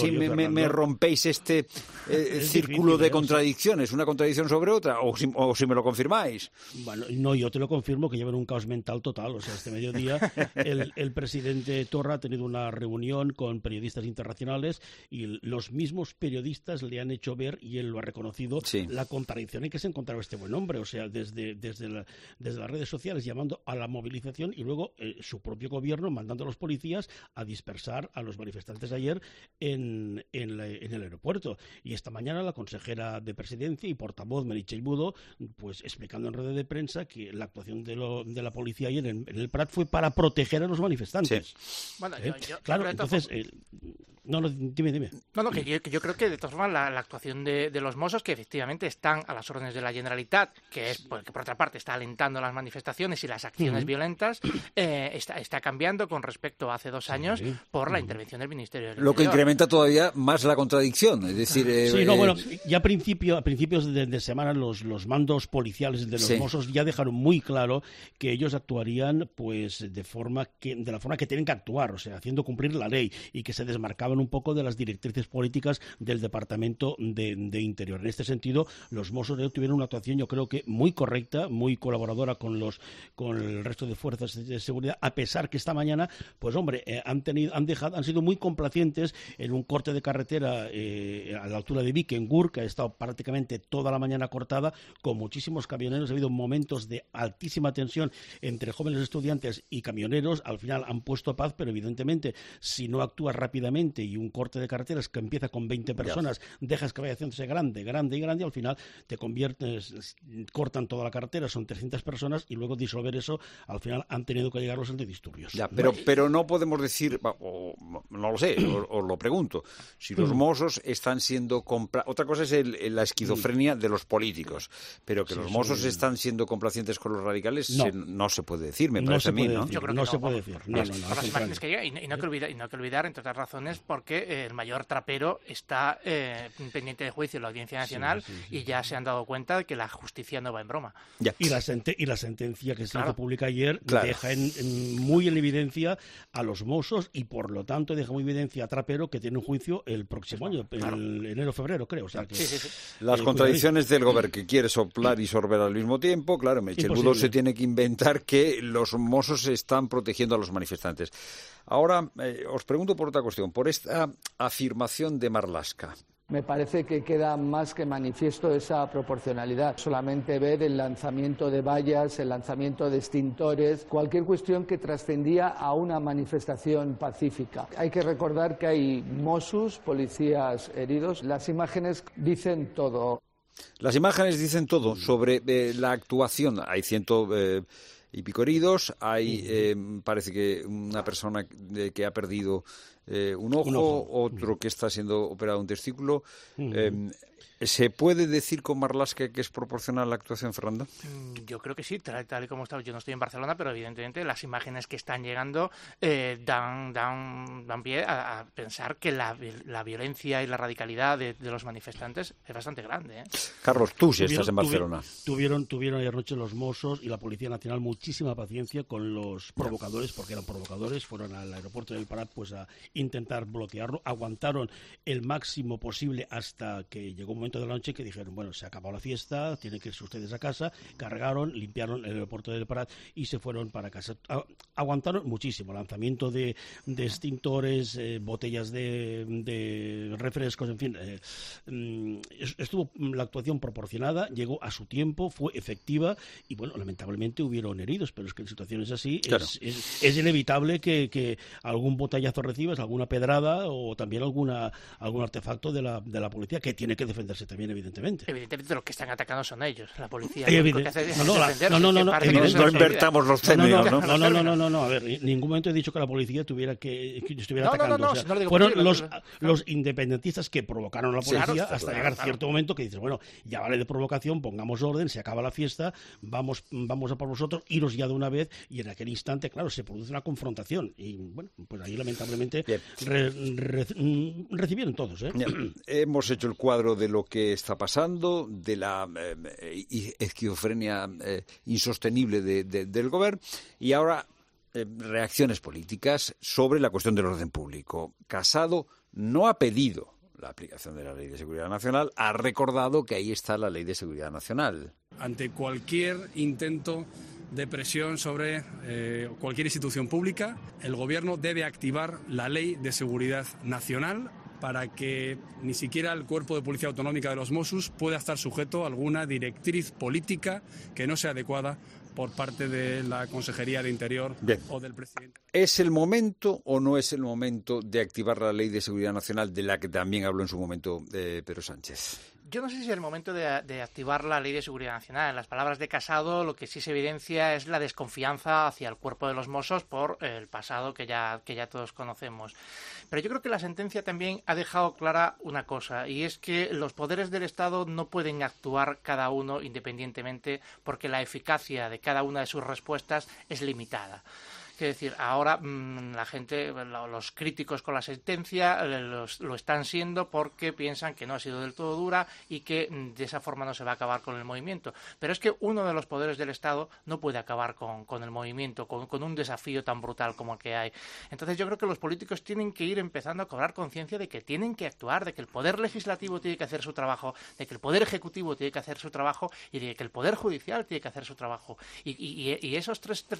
me rompéis este círculo de contradicciones, una contradicción sobre otra, o si me lo confirmáis. Bueno, no, yo te lo confirmo que llevan un caos mental total. O sea, este mediodía el presidente Torra ha tenido una reunión con periodistas internacionales y los mismos periodistas le han hecho ver, y él lo ha reconocido, la contradicción en que se encontraba este buen hombre. O sea, desde las redes sociales llamando a la movilización y luego su propio gobierno mandando a los policías a dispersar a los manifestantes ayer en el aeropuerto. Y esta mañana la consejera de Presidencia y portavoz Meritxell Budó, pues explicando en rueda de prensa que la actuación de la policía ayer en el Prat fue para proteger a los manifestantes. Bueno, claro, entonces... No, dime. No, que yo creo que de todas formas la actuación de los Mossos, que efectivamente están a las órdenes de la Generalitat, que por otra parte está alentando las manifestaciones y las acciones violentas, está cambiando con respecto a hace 2 años por la intervención del Ministerio del Interior. Lo que incrementa todavía más la contradicción, es decir... ya a principios de semana los mandos policiales de los Mossos ya dejaron muy claro que ellos actuarían pues de la forma que tienen que actuar, o sea, haciendo cumplir la ley, y que se desmarcaban un poco de las directrices políticas del Departamento de Interior. En este sentido, los Mossos tuvieron una actuación, yo creo que muy correcta, muy colaboradora con el resto de fuerzas de seguridad, a pesar que esta mañana, pues hombre, han sido muy complacientes en un corte de carretera a la altura de Vic, en Gurk, que ha estado prácticamente toda la mañana cortada, con muchísimos camioneros. Ha habido momentos de altísima tensión entre jóvenes estudiantes y camioneros. Al final han puesto paz, pero evidentemente, si no actúas rápidamente y un corte de carreteras que empieza con 20 personas, dejas que vaya haciéndose grande, al final te conviertes, cortan toda la carretera, son 300 personas, y luego disolver eso, al final han tenido que llegar los antidisturbios. Ya, pero no podemos decir, no lo sé, os lo pregunto, si los Mossos están siendo otra cosa es la esquizofrenia de los políticos, pero que los Mossos están siendo complacientes con los radicales, no se puede decir, me parece a mí, ¿no? Yo creo que no se puede decir. Por las imágenes que llega, y no hay que olvidar, entre otras razones, porque el mayor trapero está pendiente de juicio en la Audiencia Nacional y ya se han dado cuenta de que la justicia no va en broma. Ya. Y la sentencia que se hizo pública ayer deja muy en evidencia a los Mossos, y por lo tanto deja muy en evidencia a Trapero, que tiene un juicio el próximo año, el enero-febrero, creo. O sea que, las contradicciones del Govern, que quiere soplar y sorber al mismo tiempo. Claro, Meritxell Budó se tiene que inventar que los Mossos están protegiendo a los manifestantes. Ahora, os pregunto por otra cuestión, por esta afirmación de Marlaska. Me parece que queda más que manifiesto esa proporcionalidad. Solamente ver el lanzamiento de vallas, el lanzamiento de extintores, cualquier cuestión que trascendía a una manifestación pacífica. Hay que recordar que hay Mossos, policías heridos. Las imágenes dicen todo. Las imágenes dicen todo sobre la actuación. Hay 100 y pico heridos, hay parece que una persona que ha perdido un ojo, otro que está siendo operado un testículo. ¿Se puede decir con Marlaska que es proporcional la actuación, Fernando? Yo creo que sí, tal y como está. Yo no estoy en Barcelona, pero evidentemente las imágenes que están llegando dan pie a pensar que la violencia y la radicalidad de los manifestantes es bastante grande. Carlos, tú sí estás en Barcelona. Tuvieron ayer noche los Mossos y la Policía Nacional muchísima paciencia con los provocadores, porque eran provocadores. Fueron al aeropuerto del Prat pues a intentar bloquearlo. Aguantaron el máximo posible hasta que llegó un momento de la noche que dijeron, bueno, se ha acabado la fiesta, tienen que irse ustedes a casa. Cargaron, limpiaron el aeropuerto del Prat y se fueron para casa. Aguantaron muchísimo, lanzamiento de extintores, botellas de refrescos, en fin. Estuvo la actuación proporcionada, llegó a su tiempo, fue efectiva y, bueno, lamentablemente hubieron heridos, pero es que en situaciones así es inevitable que algún botellazo recibas, alguna pedrada o también algún artefacto de la policía, que tiene que defenderse también, evidentemente. Evidentemente los que están atacando son ellos, la policía. No invertamos los términos, ¿no? No, a ver, en ningún momento he dicho que la policía estuviera atacando. O sea, fueron los independentistas que provocaron a la policía hasta llegar a cierto momento que dices, bueno, ya vale de provocación, pongamos orden, se acaba la fiesta, vamos a por vosotros, iros ya de una vez, y en aquel instante, claro, se produce una confrontación y, bueno, pues ahí lamentablemente recibieron todos. Hemos hecho el cuadro de lo que está pasando, de la esquizofrenia insostenible del gobierno, y ahora reacciones políticas sobre la cuestión del orden público. Casado no ha pedido la aplicación de la Ley de Seguridad Nacional, ha recordado que ahí está la Ley de Seguridad Nacional. Ante cualquier intento de presión sobre cualquier institución pública, el Gobierno debe activar la Ley de Seguridad Nacional para que ni siquiera el Cuerpo de Policía Autonómica de los Mossos pueda estar sujeto a alguna directriz política que no sea adecuada por parte de la Consejería de Interior o del presidente. ¿Es el momento o no es el momento de activar la Ley de Seguridad Nacional, de la que también habló en su momento Pedro Sánchez? Yo no sé si es el momento de activar la Ley de Seguridad Nacional. En las palabras de Casado, lo que sí se evidencia es la desconfianza hacia el cuerpo de los Mossos por el pasado que ya todos conocemos. Pero yo creo que la sentencia también ha dejado clara una cosa, y es que los poderes del Estado no pueden actuar cada uno independientemente, porque la eficacia de cada una de sus respuestas es limitada. Es decir, ahora la gente, los críticos con la sentencia lo están siendo porque piensan que no ha sido del todo dura y que de esa forma no se va a acabar con el movimiento. Pero es que uno de los poderes del Estado no puede acabar con el movimiento, con un desafío tan brutal como el que hay. Entonces yo creo que los políticos tienen que ir empezando a cobrar conciencia de que tienen que actuar, de que el poder legislativo tiene que hacer su trabajo, de que el poder ejecutivo tiene que hacer su trabajo y de que el poder judicial tiene que hacer su trabajo. Y esas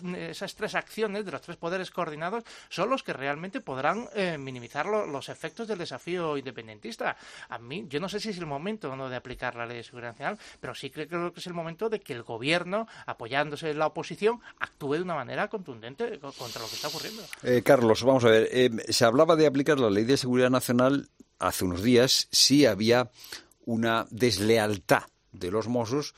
tres acciones de los tres poderes coordinados son los que realmente podrán minimizar los efectos del desafío independentista. Yo no sé si es el momento o no de aplicar la Ley de Seguridad Nacional, pero sí creo que es el momento de que el Gobierno, apoyándose en la oposición, actúe de una manera contundente contra lo que está ocurriendo. Carlos, vamos a ver, se hablaba de aplicar la Ley de Seguridad Nacional hace unos días si había una deslealtad de los Mossos.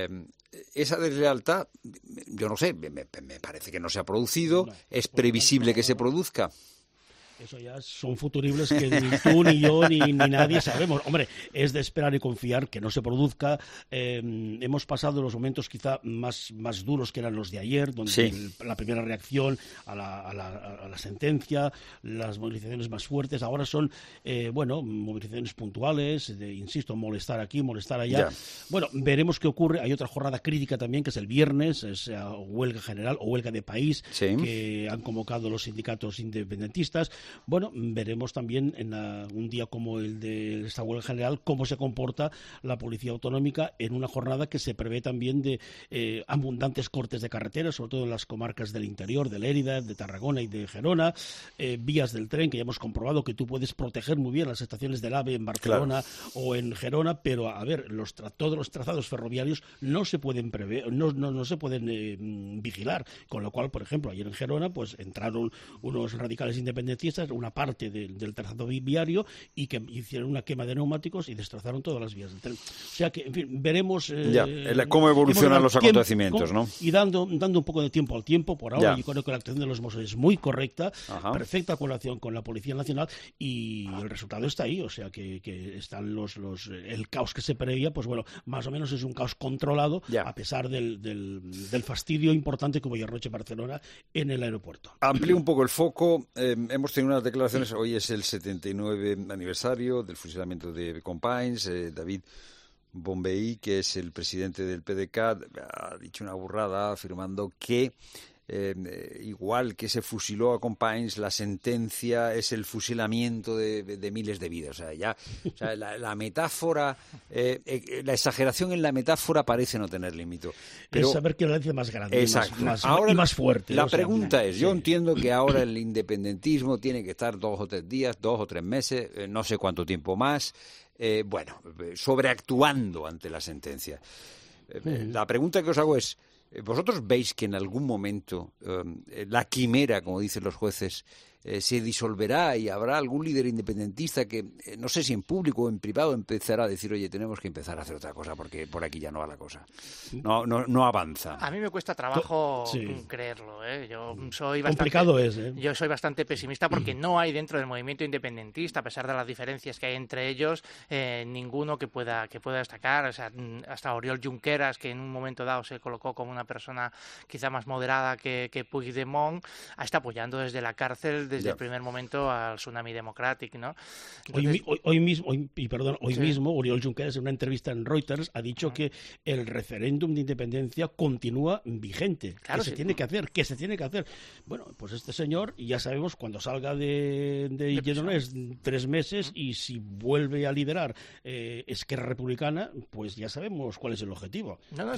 Esa deslealtad, yo no sé, me parece que no se ha producido, es previsible que se produzca. Eso ya son futuribles que ni tú, ni yo, ni nadie sabemos. Hombre, es de esperar y confiar que no se produzca. Hemos pasado los momentos quizá más duros que eran los de ayer, donde la primera reacción a la sentencia, las movilizaciones más fuertes, ahora son, movilizaciones puntuales, insisto, molestar aquí, molestar allá. Ya. Bueno, veremos qué ocurre. Hay otra jornada crítica también, que es el viernes, esa huelga general o huelga de país que han convocado los sindicatos independentistas. Bueno, veremos también en un día como el de esta huelga general cómo se comporta la Policía Autonómica en una jornada que se prevé también de abundantes cortes de carreteras, sobre todo en las comarcas del interior, de Lérida, de Tarragona y de Gerona, vías del tren, que ya hemos comprobado que tú puedes proteger muy bien las estaciones del AVE en Barcelona o en Gerona, pero a ver, todos los trazados ferroviarios no se pueden prever, no se pueden vigilar, con lo cual, por ejemplo, ayer en Gerona pues entraron unos radicales independentistas, una parte del trazado viario, y que hicieron una quema de neumáticos y destrozaron todas las vías del tren. O sea que, en fin, veremos cómo evolucionan los acontecimientos, ¿no? Y dando un poco de tiempo al tiempo. Por ahora yo creo que la actuación de los Mossos es muy correcta, perfecta colación con la Policía Nacional, y el resultado está ahí. O sea que están el caos que se preveía, pues bueno, más o menos es un caos controlado, a pesar del fastidio importante que hubo ayer noche en Barcelona en el aeropuerto. Amplío un poco el foco. Hemos tenido unas declaraciones, hoy es el 79 aniversario del fusilamiento de Companys. David Bombay, que es el presidente del PDeCAT, ha dicho una burrada afirmando que igual que se fusiló a Companys, la sentencia es el fusilamiento de miles de vidas. O sea, la metáfora, la exageración en la metáfora parece no tener límite. Es saber que la violencia es más grande, ahora, y más fuerte. La pregunta es, yo entiendo que ahora el independentismo tiene que estar 2 o 3 días, 2 o 3 meses, no sé cuánto tiempo más, sobreactuando ante la sentencia. La pregunta que os hago es, ¿vosotros veis que en algún momento la quimera, como dicen los jueces, se disolverá y habrá algún líder independentista que, no sé si en público o en privado, empezará a decir, oye, tenemos que empezar a hacer otra cosa porque por aquí ya no va la cosa? No avanza. A mí me cuesta trabajo creerlo, Yo soy bastante... Complicado es, Yo soy bastante pesimista porque no hay dentro del movimiento independentista, a pesar de las diferencias que hay entre ellos, ninguno que pueda destacar. O sea, hasta Oriol Junqueras, que en un momento dado se colocó como una persona quizá más moderada que Puigdemont, está apoyando desde la cárcel desde el primer momento al Tsunami Democratic, ¿no? Entonces... Hoy mismo, Oriol Junqueras, en una entrevista en Reuters, ha dicho que el referéndum de independencia continúa vigente, claro, que se tiene que hacer. Bueno, pues este señor, ya sabemos, cuando salga de Lledoners 3 meses, y si vuelve a liderar Esquerra Republicana, pues ya sabemos cuál es el objetivo.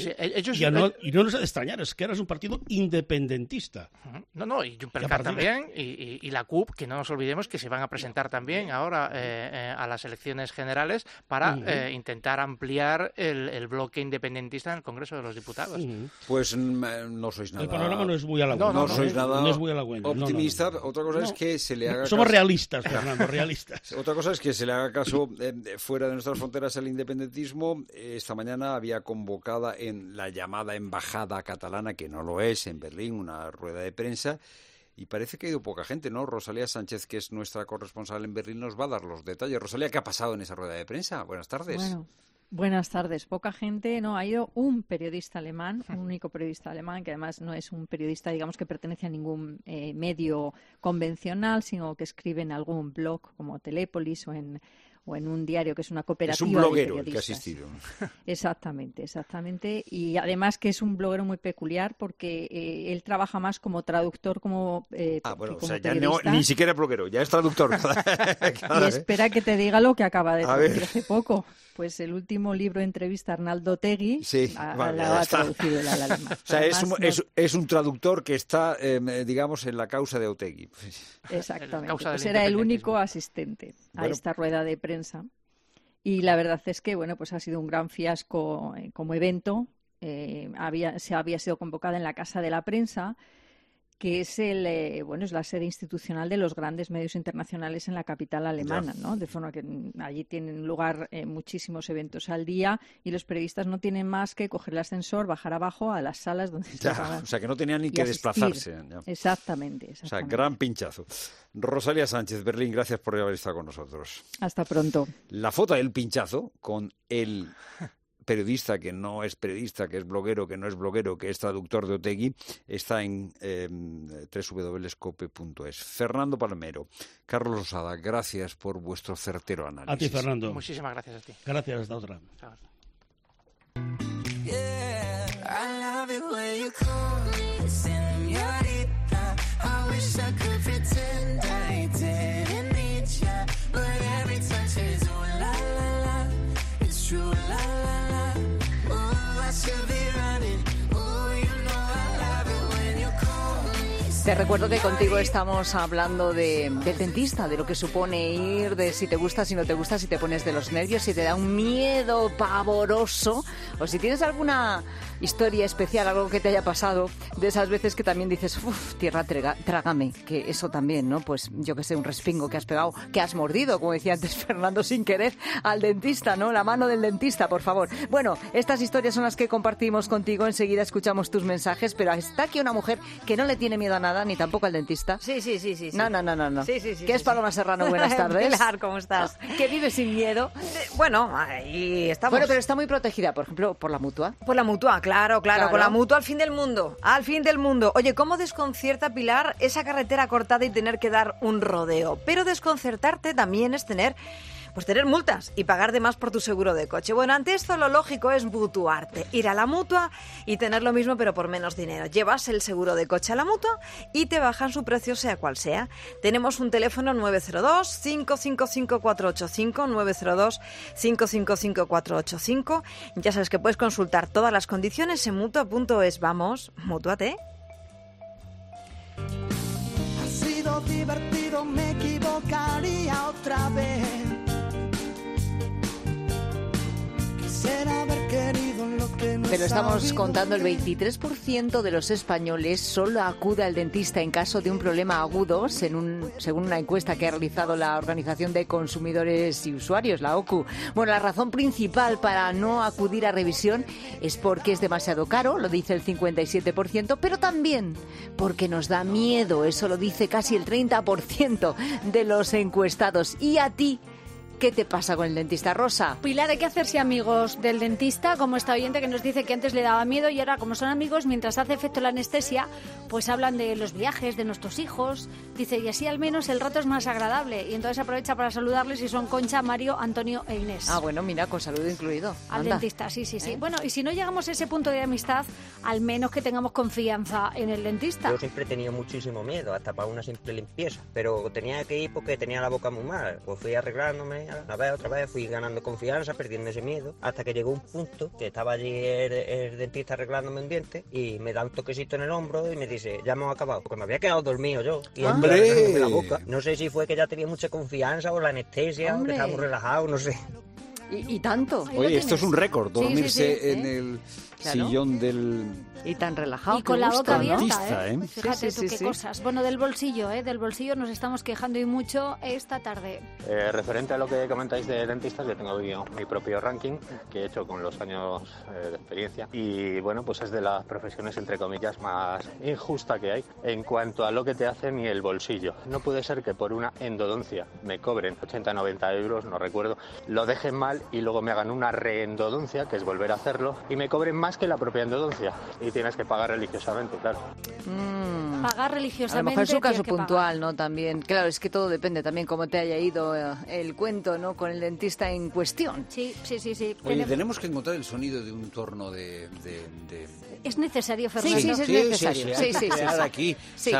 Y no nos ha de extrañar, Esquerra es un partido independentista. Y Junqueras también, y la CUP, que no nos olvidemos que se van a presentar también ahora a las elecciones generales para intentar ampliar el bloque independentista en el Congreso de los Diputados. Pues no sois nada... El panorama no es muy halagüeño. No sois nada es muy halagüeño. Optimista. Otra cosa es que se le haga Somos caso... realistas, Fernando, realistas. Otra cosa es que se le haga caso fuera de nuestras fronteras al independentismo. Esta mañana había convocada en la llamada embajada catalana, que no lo es, en Berlín, una rueda de prensa. Y parece que ha ido poca gente, ¿no? Rosalía Sánchez, que es nuestra corresponsal en Berlín, nos va a dar los detalles. Rosalía, ¿qué ha pasado en esa rueda de prensa? Buenas tardes. Bueno, buenas tardes. Poca gente, no, ha ido un periodista alemán, un único periodista alemán, que además no es un periodista, digamos, que pertenece a ningún medio convencional, sino que escribe en algún blog como Telépolis o en un diario que es una cooperativa. Es un bloguero el que ha asistido. Exactamente. Y además que es un bloguero muy peculiar porque él trabaja más como traductor, como ya ni siquiera es bloguero, ya es traductor. Y espera que te diga lo que acaba de traducir hace poco. Pues el último libro de entrevista a Arnaldo Otegi ha traducido el alemán. O sea, es un traductor que está, digamos, en la causa de Otegi. Exactamente. Pues era el único asistente a esta rueda de prensa. Y la verdad es que, pues ha sido un gran fiasco como evento. Había sido convocada en la Casa de la Prensa, que es es la sede institucional de los grandes medios internacionales en la capital alemana, ¿no? De forma que allí tienen lugar muchísimos eventos al día y los periodistas no tienen más que coger el ascensor, bajar abajo a las salas donde estaban. O sea, que no tenían ni que desplazarse. Ya. Exactamente. O sea, gran pinchazo. Rosalía Sánchez, Berlín, gracias por haber estado con nosotros. Hasta pronto. La foto del pinchazo con el periodista que no es periodista, que es bloguero, que no es bloguero, que es traductor de Otegi, está en www.scope.es. Fernando Palmero, Carlos Losada, gracias por vuestro certero análisis. A ti, Fernando. Muchísimas gracias a ti. Gracias, hasta otra. Chao. Te recuerdo que contigo estamos hablando del dentista, de lo que supone ir, de si te gusta, si no te gusta, si te pones de los nervios, si te da un miedo pavoroso, o si tienes alguna historia especial, algo que te haya pasado, de esas veces que también dices, uff, tierra, trágame, que eso también, ¿no? Pues yo que sé, un respingo que has pegado, que has mordido, como decía antes Fernando, sin querer, al dentista, ¿no? La mano del dentista, por favor. Bueno, estas historias son las que compartimos contigo, enseguida escuchamos tus mensajes, pero está aquí una mujer que no le tiene miedo a nada, ni tampoco al dentista. Sí. No. Sí. ¿Qué es Paloma Serrano? Buenas tardes. Pilar, ¿cómo estás? ¿Que vive sin miedo? Bueno, ahí estamos. Bueno, pero está muy protegida, por ejemplo, por la Mutua. Por la Mutua, claro. Con la Mutua al fin del mundo. Oye, ¿cómo desconcierta, Pilar, esa carretera cortada y tener que dar un rodeo? Pero desconcertarte también es tener multas y pagar de más por tu seguro de coche. Bueno, ante esto lo lógico es mutuarte, ir a la Mutua y tener lo mismo pero por menos dinero. Llevas el seguro de coche a la Mutua y te bajan su precio sea cual sea. Tenemos un teléfono 902-555-485, 902-555-485. Ya sabes que puedes consultar todas las condiciones en Mutua.es. Vamos, mútuate. Ha sido divertido, me equivocaría otra vez. Pero estamos contando, el 23% de los españoles solo acude al dentista en caso de un problema agudo, según una encuesta que ha realizado la Organización de Consumidores y Usuarios, la OCU. Bueno, la razón principal para no acudir a revisión es porque es demasiado caro, lo dice el 57%, pero también porque nos da miedo, eso lo dice casi el 30% de los encuestados. ¿Y a ti ¿Qué te pasa con el dentista, Rosa? Pilar, hay que hacerse amigos del dentista, como esta oyente que nos dice que antes le daba miedo y ahora, como son amigos, mientras hace efecto la anestesia, pues hablan de los viajes, de nuestros hijos. Dice, y así al menos el rato es más agradable. Y entonces aprovecha para saludarles y son Concha, Mario, Antonio e Inés. Ah, bueno, mira, con saludo incluido. Al dentista, sí. Bueno, y si no llegamos a ese punto de amistad, al menos que tengamos confianza en el dentista. Yo siempre he tenido muchísimo miedo, hasta para una simple limpieza, pero tenía que ir porque tenía la boca muy mal. Pues fui arreglándome, otra vez, fui ganando confianza, perdiendo ese miedo, hasta que llegó un punto que estaba allí el dentista arreglándome un diente y me da un toquecito en el hombro y me dice, ya hemos acabado, porque me había quedado dormido yo. Y ¡Hombre! La boca. No sé si fue que ya tenía mucha confianza o la anestesia, o que estaba muy relajado, no sé. ¿Y tanto? Oye, esto es un récord, dormirse en el sillón del... Y tan relajado. Y con la boca abierta, ¿eh? Fíjate tú qué cosas. Bueno, del bolsillo nos estamos quejando y mucho esta tarde. Referente a lo que comentáis de dentistas, yo tengo mi propio ranking que he hecho con los años de experiencia y bueno, pues es de las profesiones entre comillas más injusta que hay en cuanto a lo que te hacen y el bolsillo. No puede ser que por una endodoncia me cobren 80-90 euros, no recuerdo, lo dejen mal y luego me hagan una reendodoncia, que es volver a hacerlo, y me cobren más que la propia endodoncia. Y tienes que pagar religiosamente, claro. Pagar religiosamente. A lo mejor es un caso puntual, ¿no? También. Claro, es que todo depende también cómo te haya ido el cuento, ¿no? Con el dentista en cuestión. Sí. Oye, tenemos que encontrar el sonido de un torno de... ¿Es necesario, Fernando? Sí, es necesario. Sí. Aquí,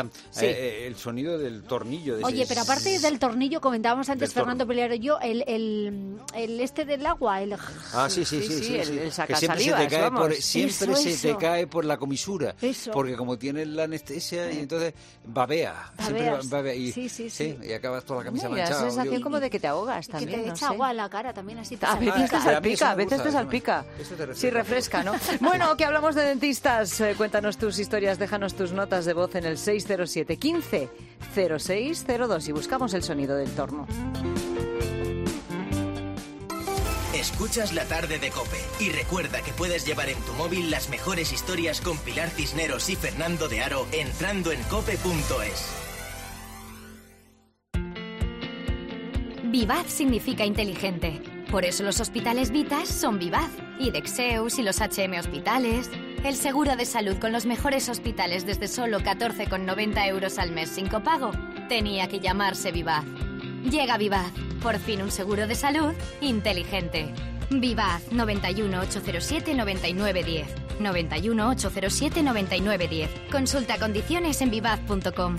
el sonido del tornillo. Oye, pero aparte del tornillo, comentábamos antes, Fernando Pelearo y yo, el este del agua, el... Sí. El sacasalivas, siempre se te cae por la comisura. Eso. Porque como tienes la anestesia y entonces babea. Siempre babea. Y, sí. Y acabas toda la camisa manchada. La sensación como de que te ahogas también, que te echa agua a la cara también, así te a veces te salpica. Sí, refresca, ¿no? Bueno, que hablamos de dentistas. Cuéntanos tus historias, déjanos tus notas de voz en el 607 15 0602 y buscamos el sonido del torno. Escuchas La Tarde de COPE y recuerda que puedes llevar en tu móvil las mejores historias con Pilar Cisneros y Fernando de Aro entrando en cope.es. Vivaz significa inteligente. Por eso los hospitales Vitas son Vivaz. Y Dexeus y los HM Hospitales. El seguro de salud con los mejores hospitales desde solo 14,90 euros al mes sin copago. Tenía que llamarse Vivaz. Llega Vivaz. Por fin un seguro de salud inteligente. Vivaz 91 807 9910. 91 807 9910. Consulta condiciones en vivaz.com.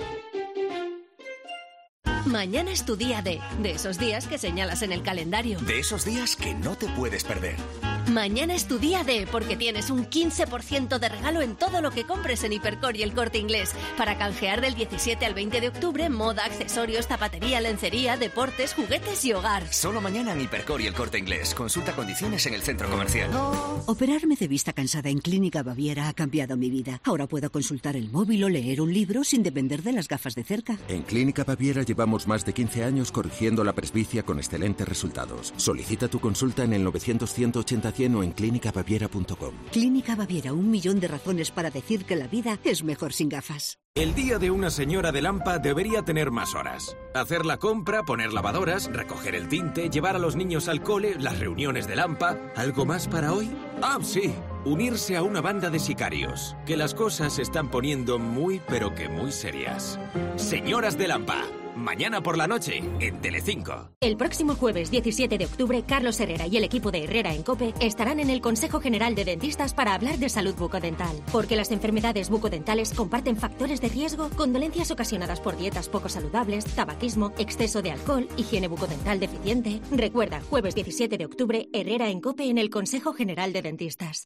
Mañana es tu día de esos días que señalas en el calendario. De esos días que no te puedes perder. Mañana es tu día de porque tienes un 15% de regalo en todo lo que compres en Hipercor y El Corte Inglés. Para canjear del 17 al 20 de octubre, moda, accesorios, zapatería, lencería, deportes, juguetes y hogar. Solo mañana en Hipercor y El Corte Inglés. Consulta condiciones en el centro comercial. Operarme de vista cansada en Clínica Baviera ha cambiado mi vida. Ahora puedo consultar el móvil o leer un libro sin depender de las gafas de cerca. En Clínica Baviera llevamos más de 15 años corrigiendo la presbicia con excelentes resultados. Solicita tu consulta en el 900-180-100 o en clínicabaviera.com. Clínica Baviera, 1 millón de razones para decir que la vida es mejor sin gafas. El día de una señora de Lampa debería tener más horas. Hacer la compra, poner lavadoras, recoger el tinte, llevar a los niños al cole, las reuniones de Lampa. ¿Algo más para hoy? Ah, sí. Unirse a una banda de sicarios. Que las cosas se están poniendo muy, pero que muy serias. Señoras de Lampa. Mañana por la noche, en Telecinco. El próximo jueves 17 de octubre, Carlos Herrera y el equipo de Herrera en COPE estarán en el Consejo General de Dentistas para hablar de salud bucodental. Porque las enfermedades bucodentales comparten factores de riesgo con dolencias ocasionadas por dietas poco saludables, tabaquismo, exceso de alcohol, higiene bucodental deficiente. Recuerda, jueves 17 de octubre, Herrera en COPE en el Consejo General de Dentistas.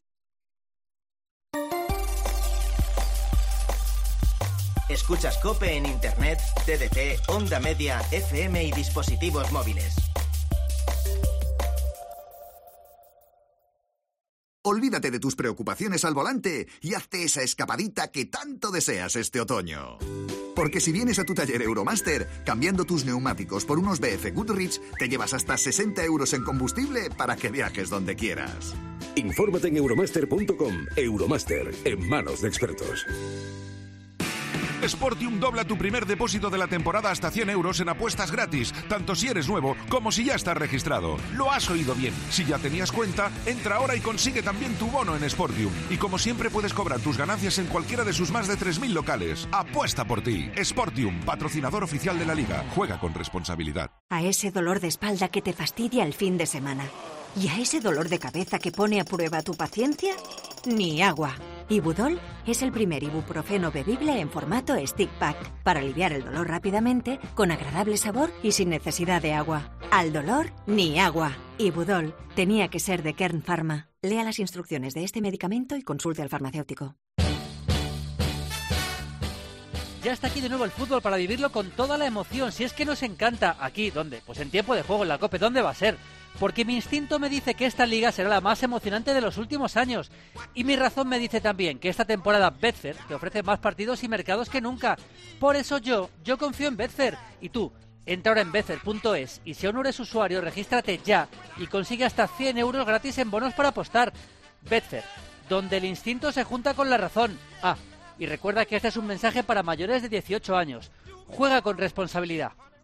Escuchas COPE en Internet, TDT, Onda Media, FM y dispositivos móviles. Olvídate de tus preocupaciones al volante y hazte esa escapadita que tanto deseas este otoño. Porque si vienes a tu taller Euromaster, cambiando tus neumáticos por unos BF Goodrich, te llevas hasta 60 euros en combustible para que viajes donde quieras. Infórmate en euromaster.com. Euromaster, en manos de expertos. Sportium dobla tu primer depósito de la temporada hasta 100 euros en apuestas gratis, tanto si eres nuevo como si ya estás registrado. Lo has oído bien. Si ya tenías cuenta, entra ahora y consigue también tu bono en Sportium. Y como siempre puedes cobrar tus ganancias en cualquiera de sus más de 3.000 locales. Apuesta por ti. Sportium, patrocinador oficial de la Liga. Juega con responsabilidad. A ese dolor de espalda que te fastidia el fin de semana. ¿Y a ese dolor de cabeza que pone a prueba tu paciencia? Ni agua. Ibudol es el primer ibuprofeno bebible en formato stick pack para aliviar el dolor rápidamente, con agradable sabor y sin necesidad de agua. Al dolor, ni agua. Ibudol tenía que ser de Kern Pharma. Lea las instrucciones de este medicamento y consulte al farmacéutico. Ya está aquí de nuevo el fútbol para vivirlo con toda la emoción. Si es que nos encanta. ¿Aquí? ¿Dónde? Pues en tiempo de juego en la COPE. ¿Dónde va a ser? Porque mi instinto me dice que esta liga será la más emocionante de los últimos años. Y mi razón me dice también que esta temporada Betfair te ofrece más partidos y mercados que nunca. Por eso yo confío en Betfair. Y tú, entra ahora en betfair.es y si aún no eres usuario, regístrate ya y consigue hasta 100 euros gratis en bonos para apostar. Betfair, donde el instinto se junta con la razón. Y recuerda que este es un mensaje para mayores de 18 años. Juega con responsabilidad.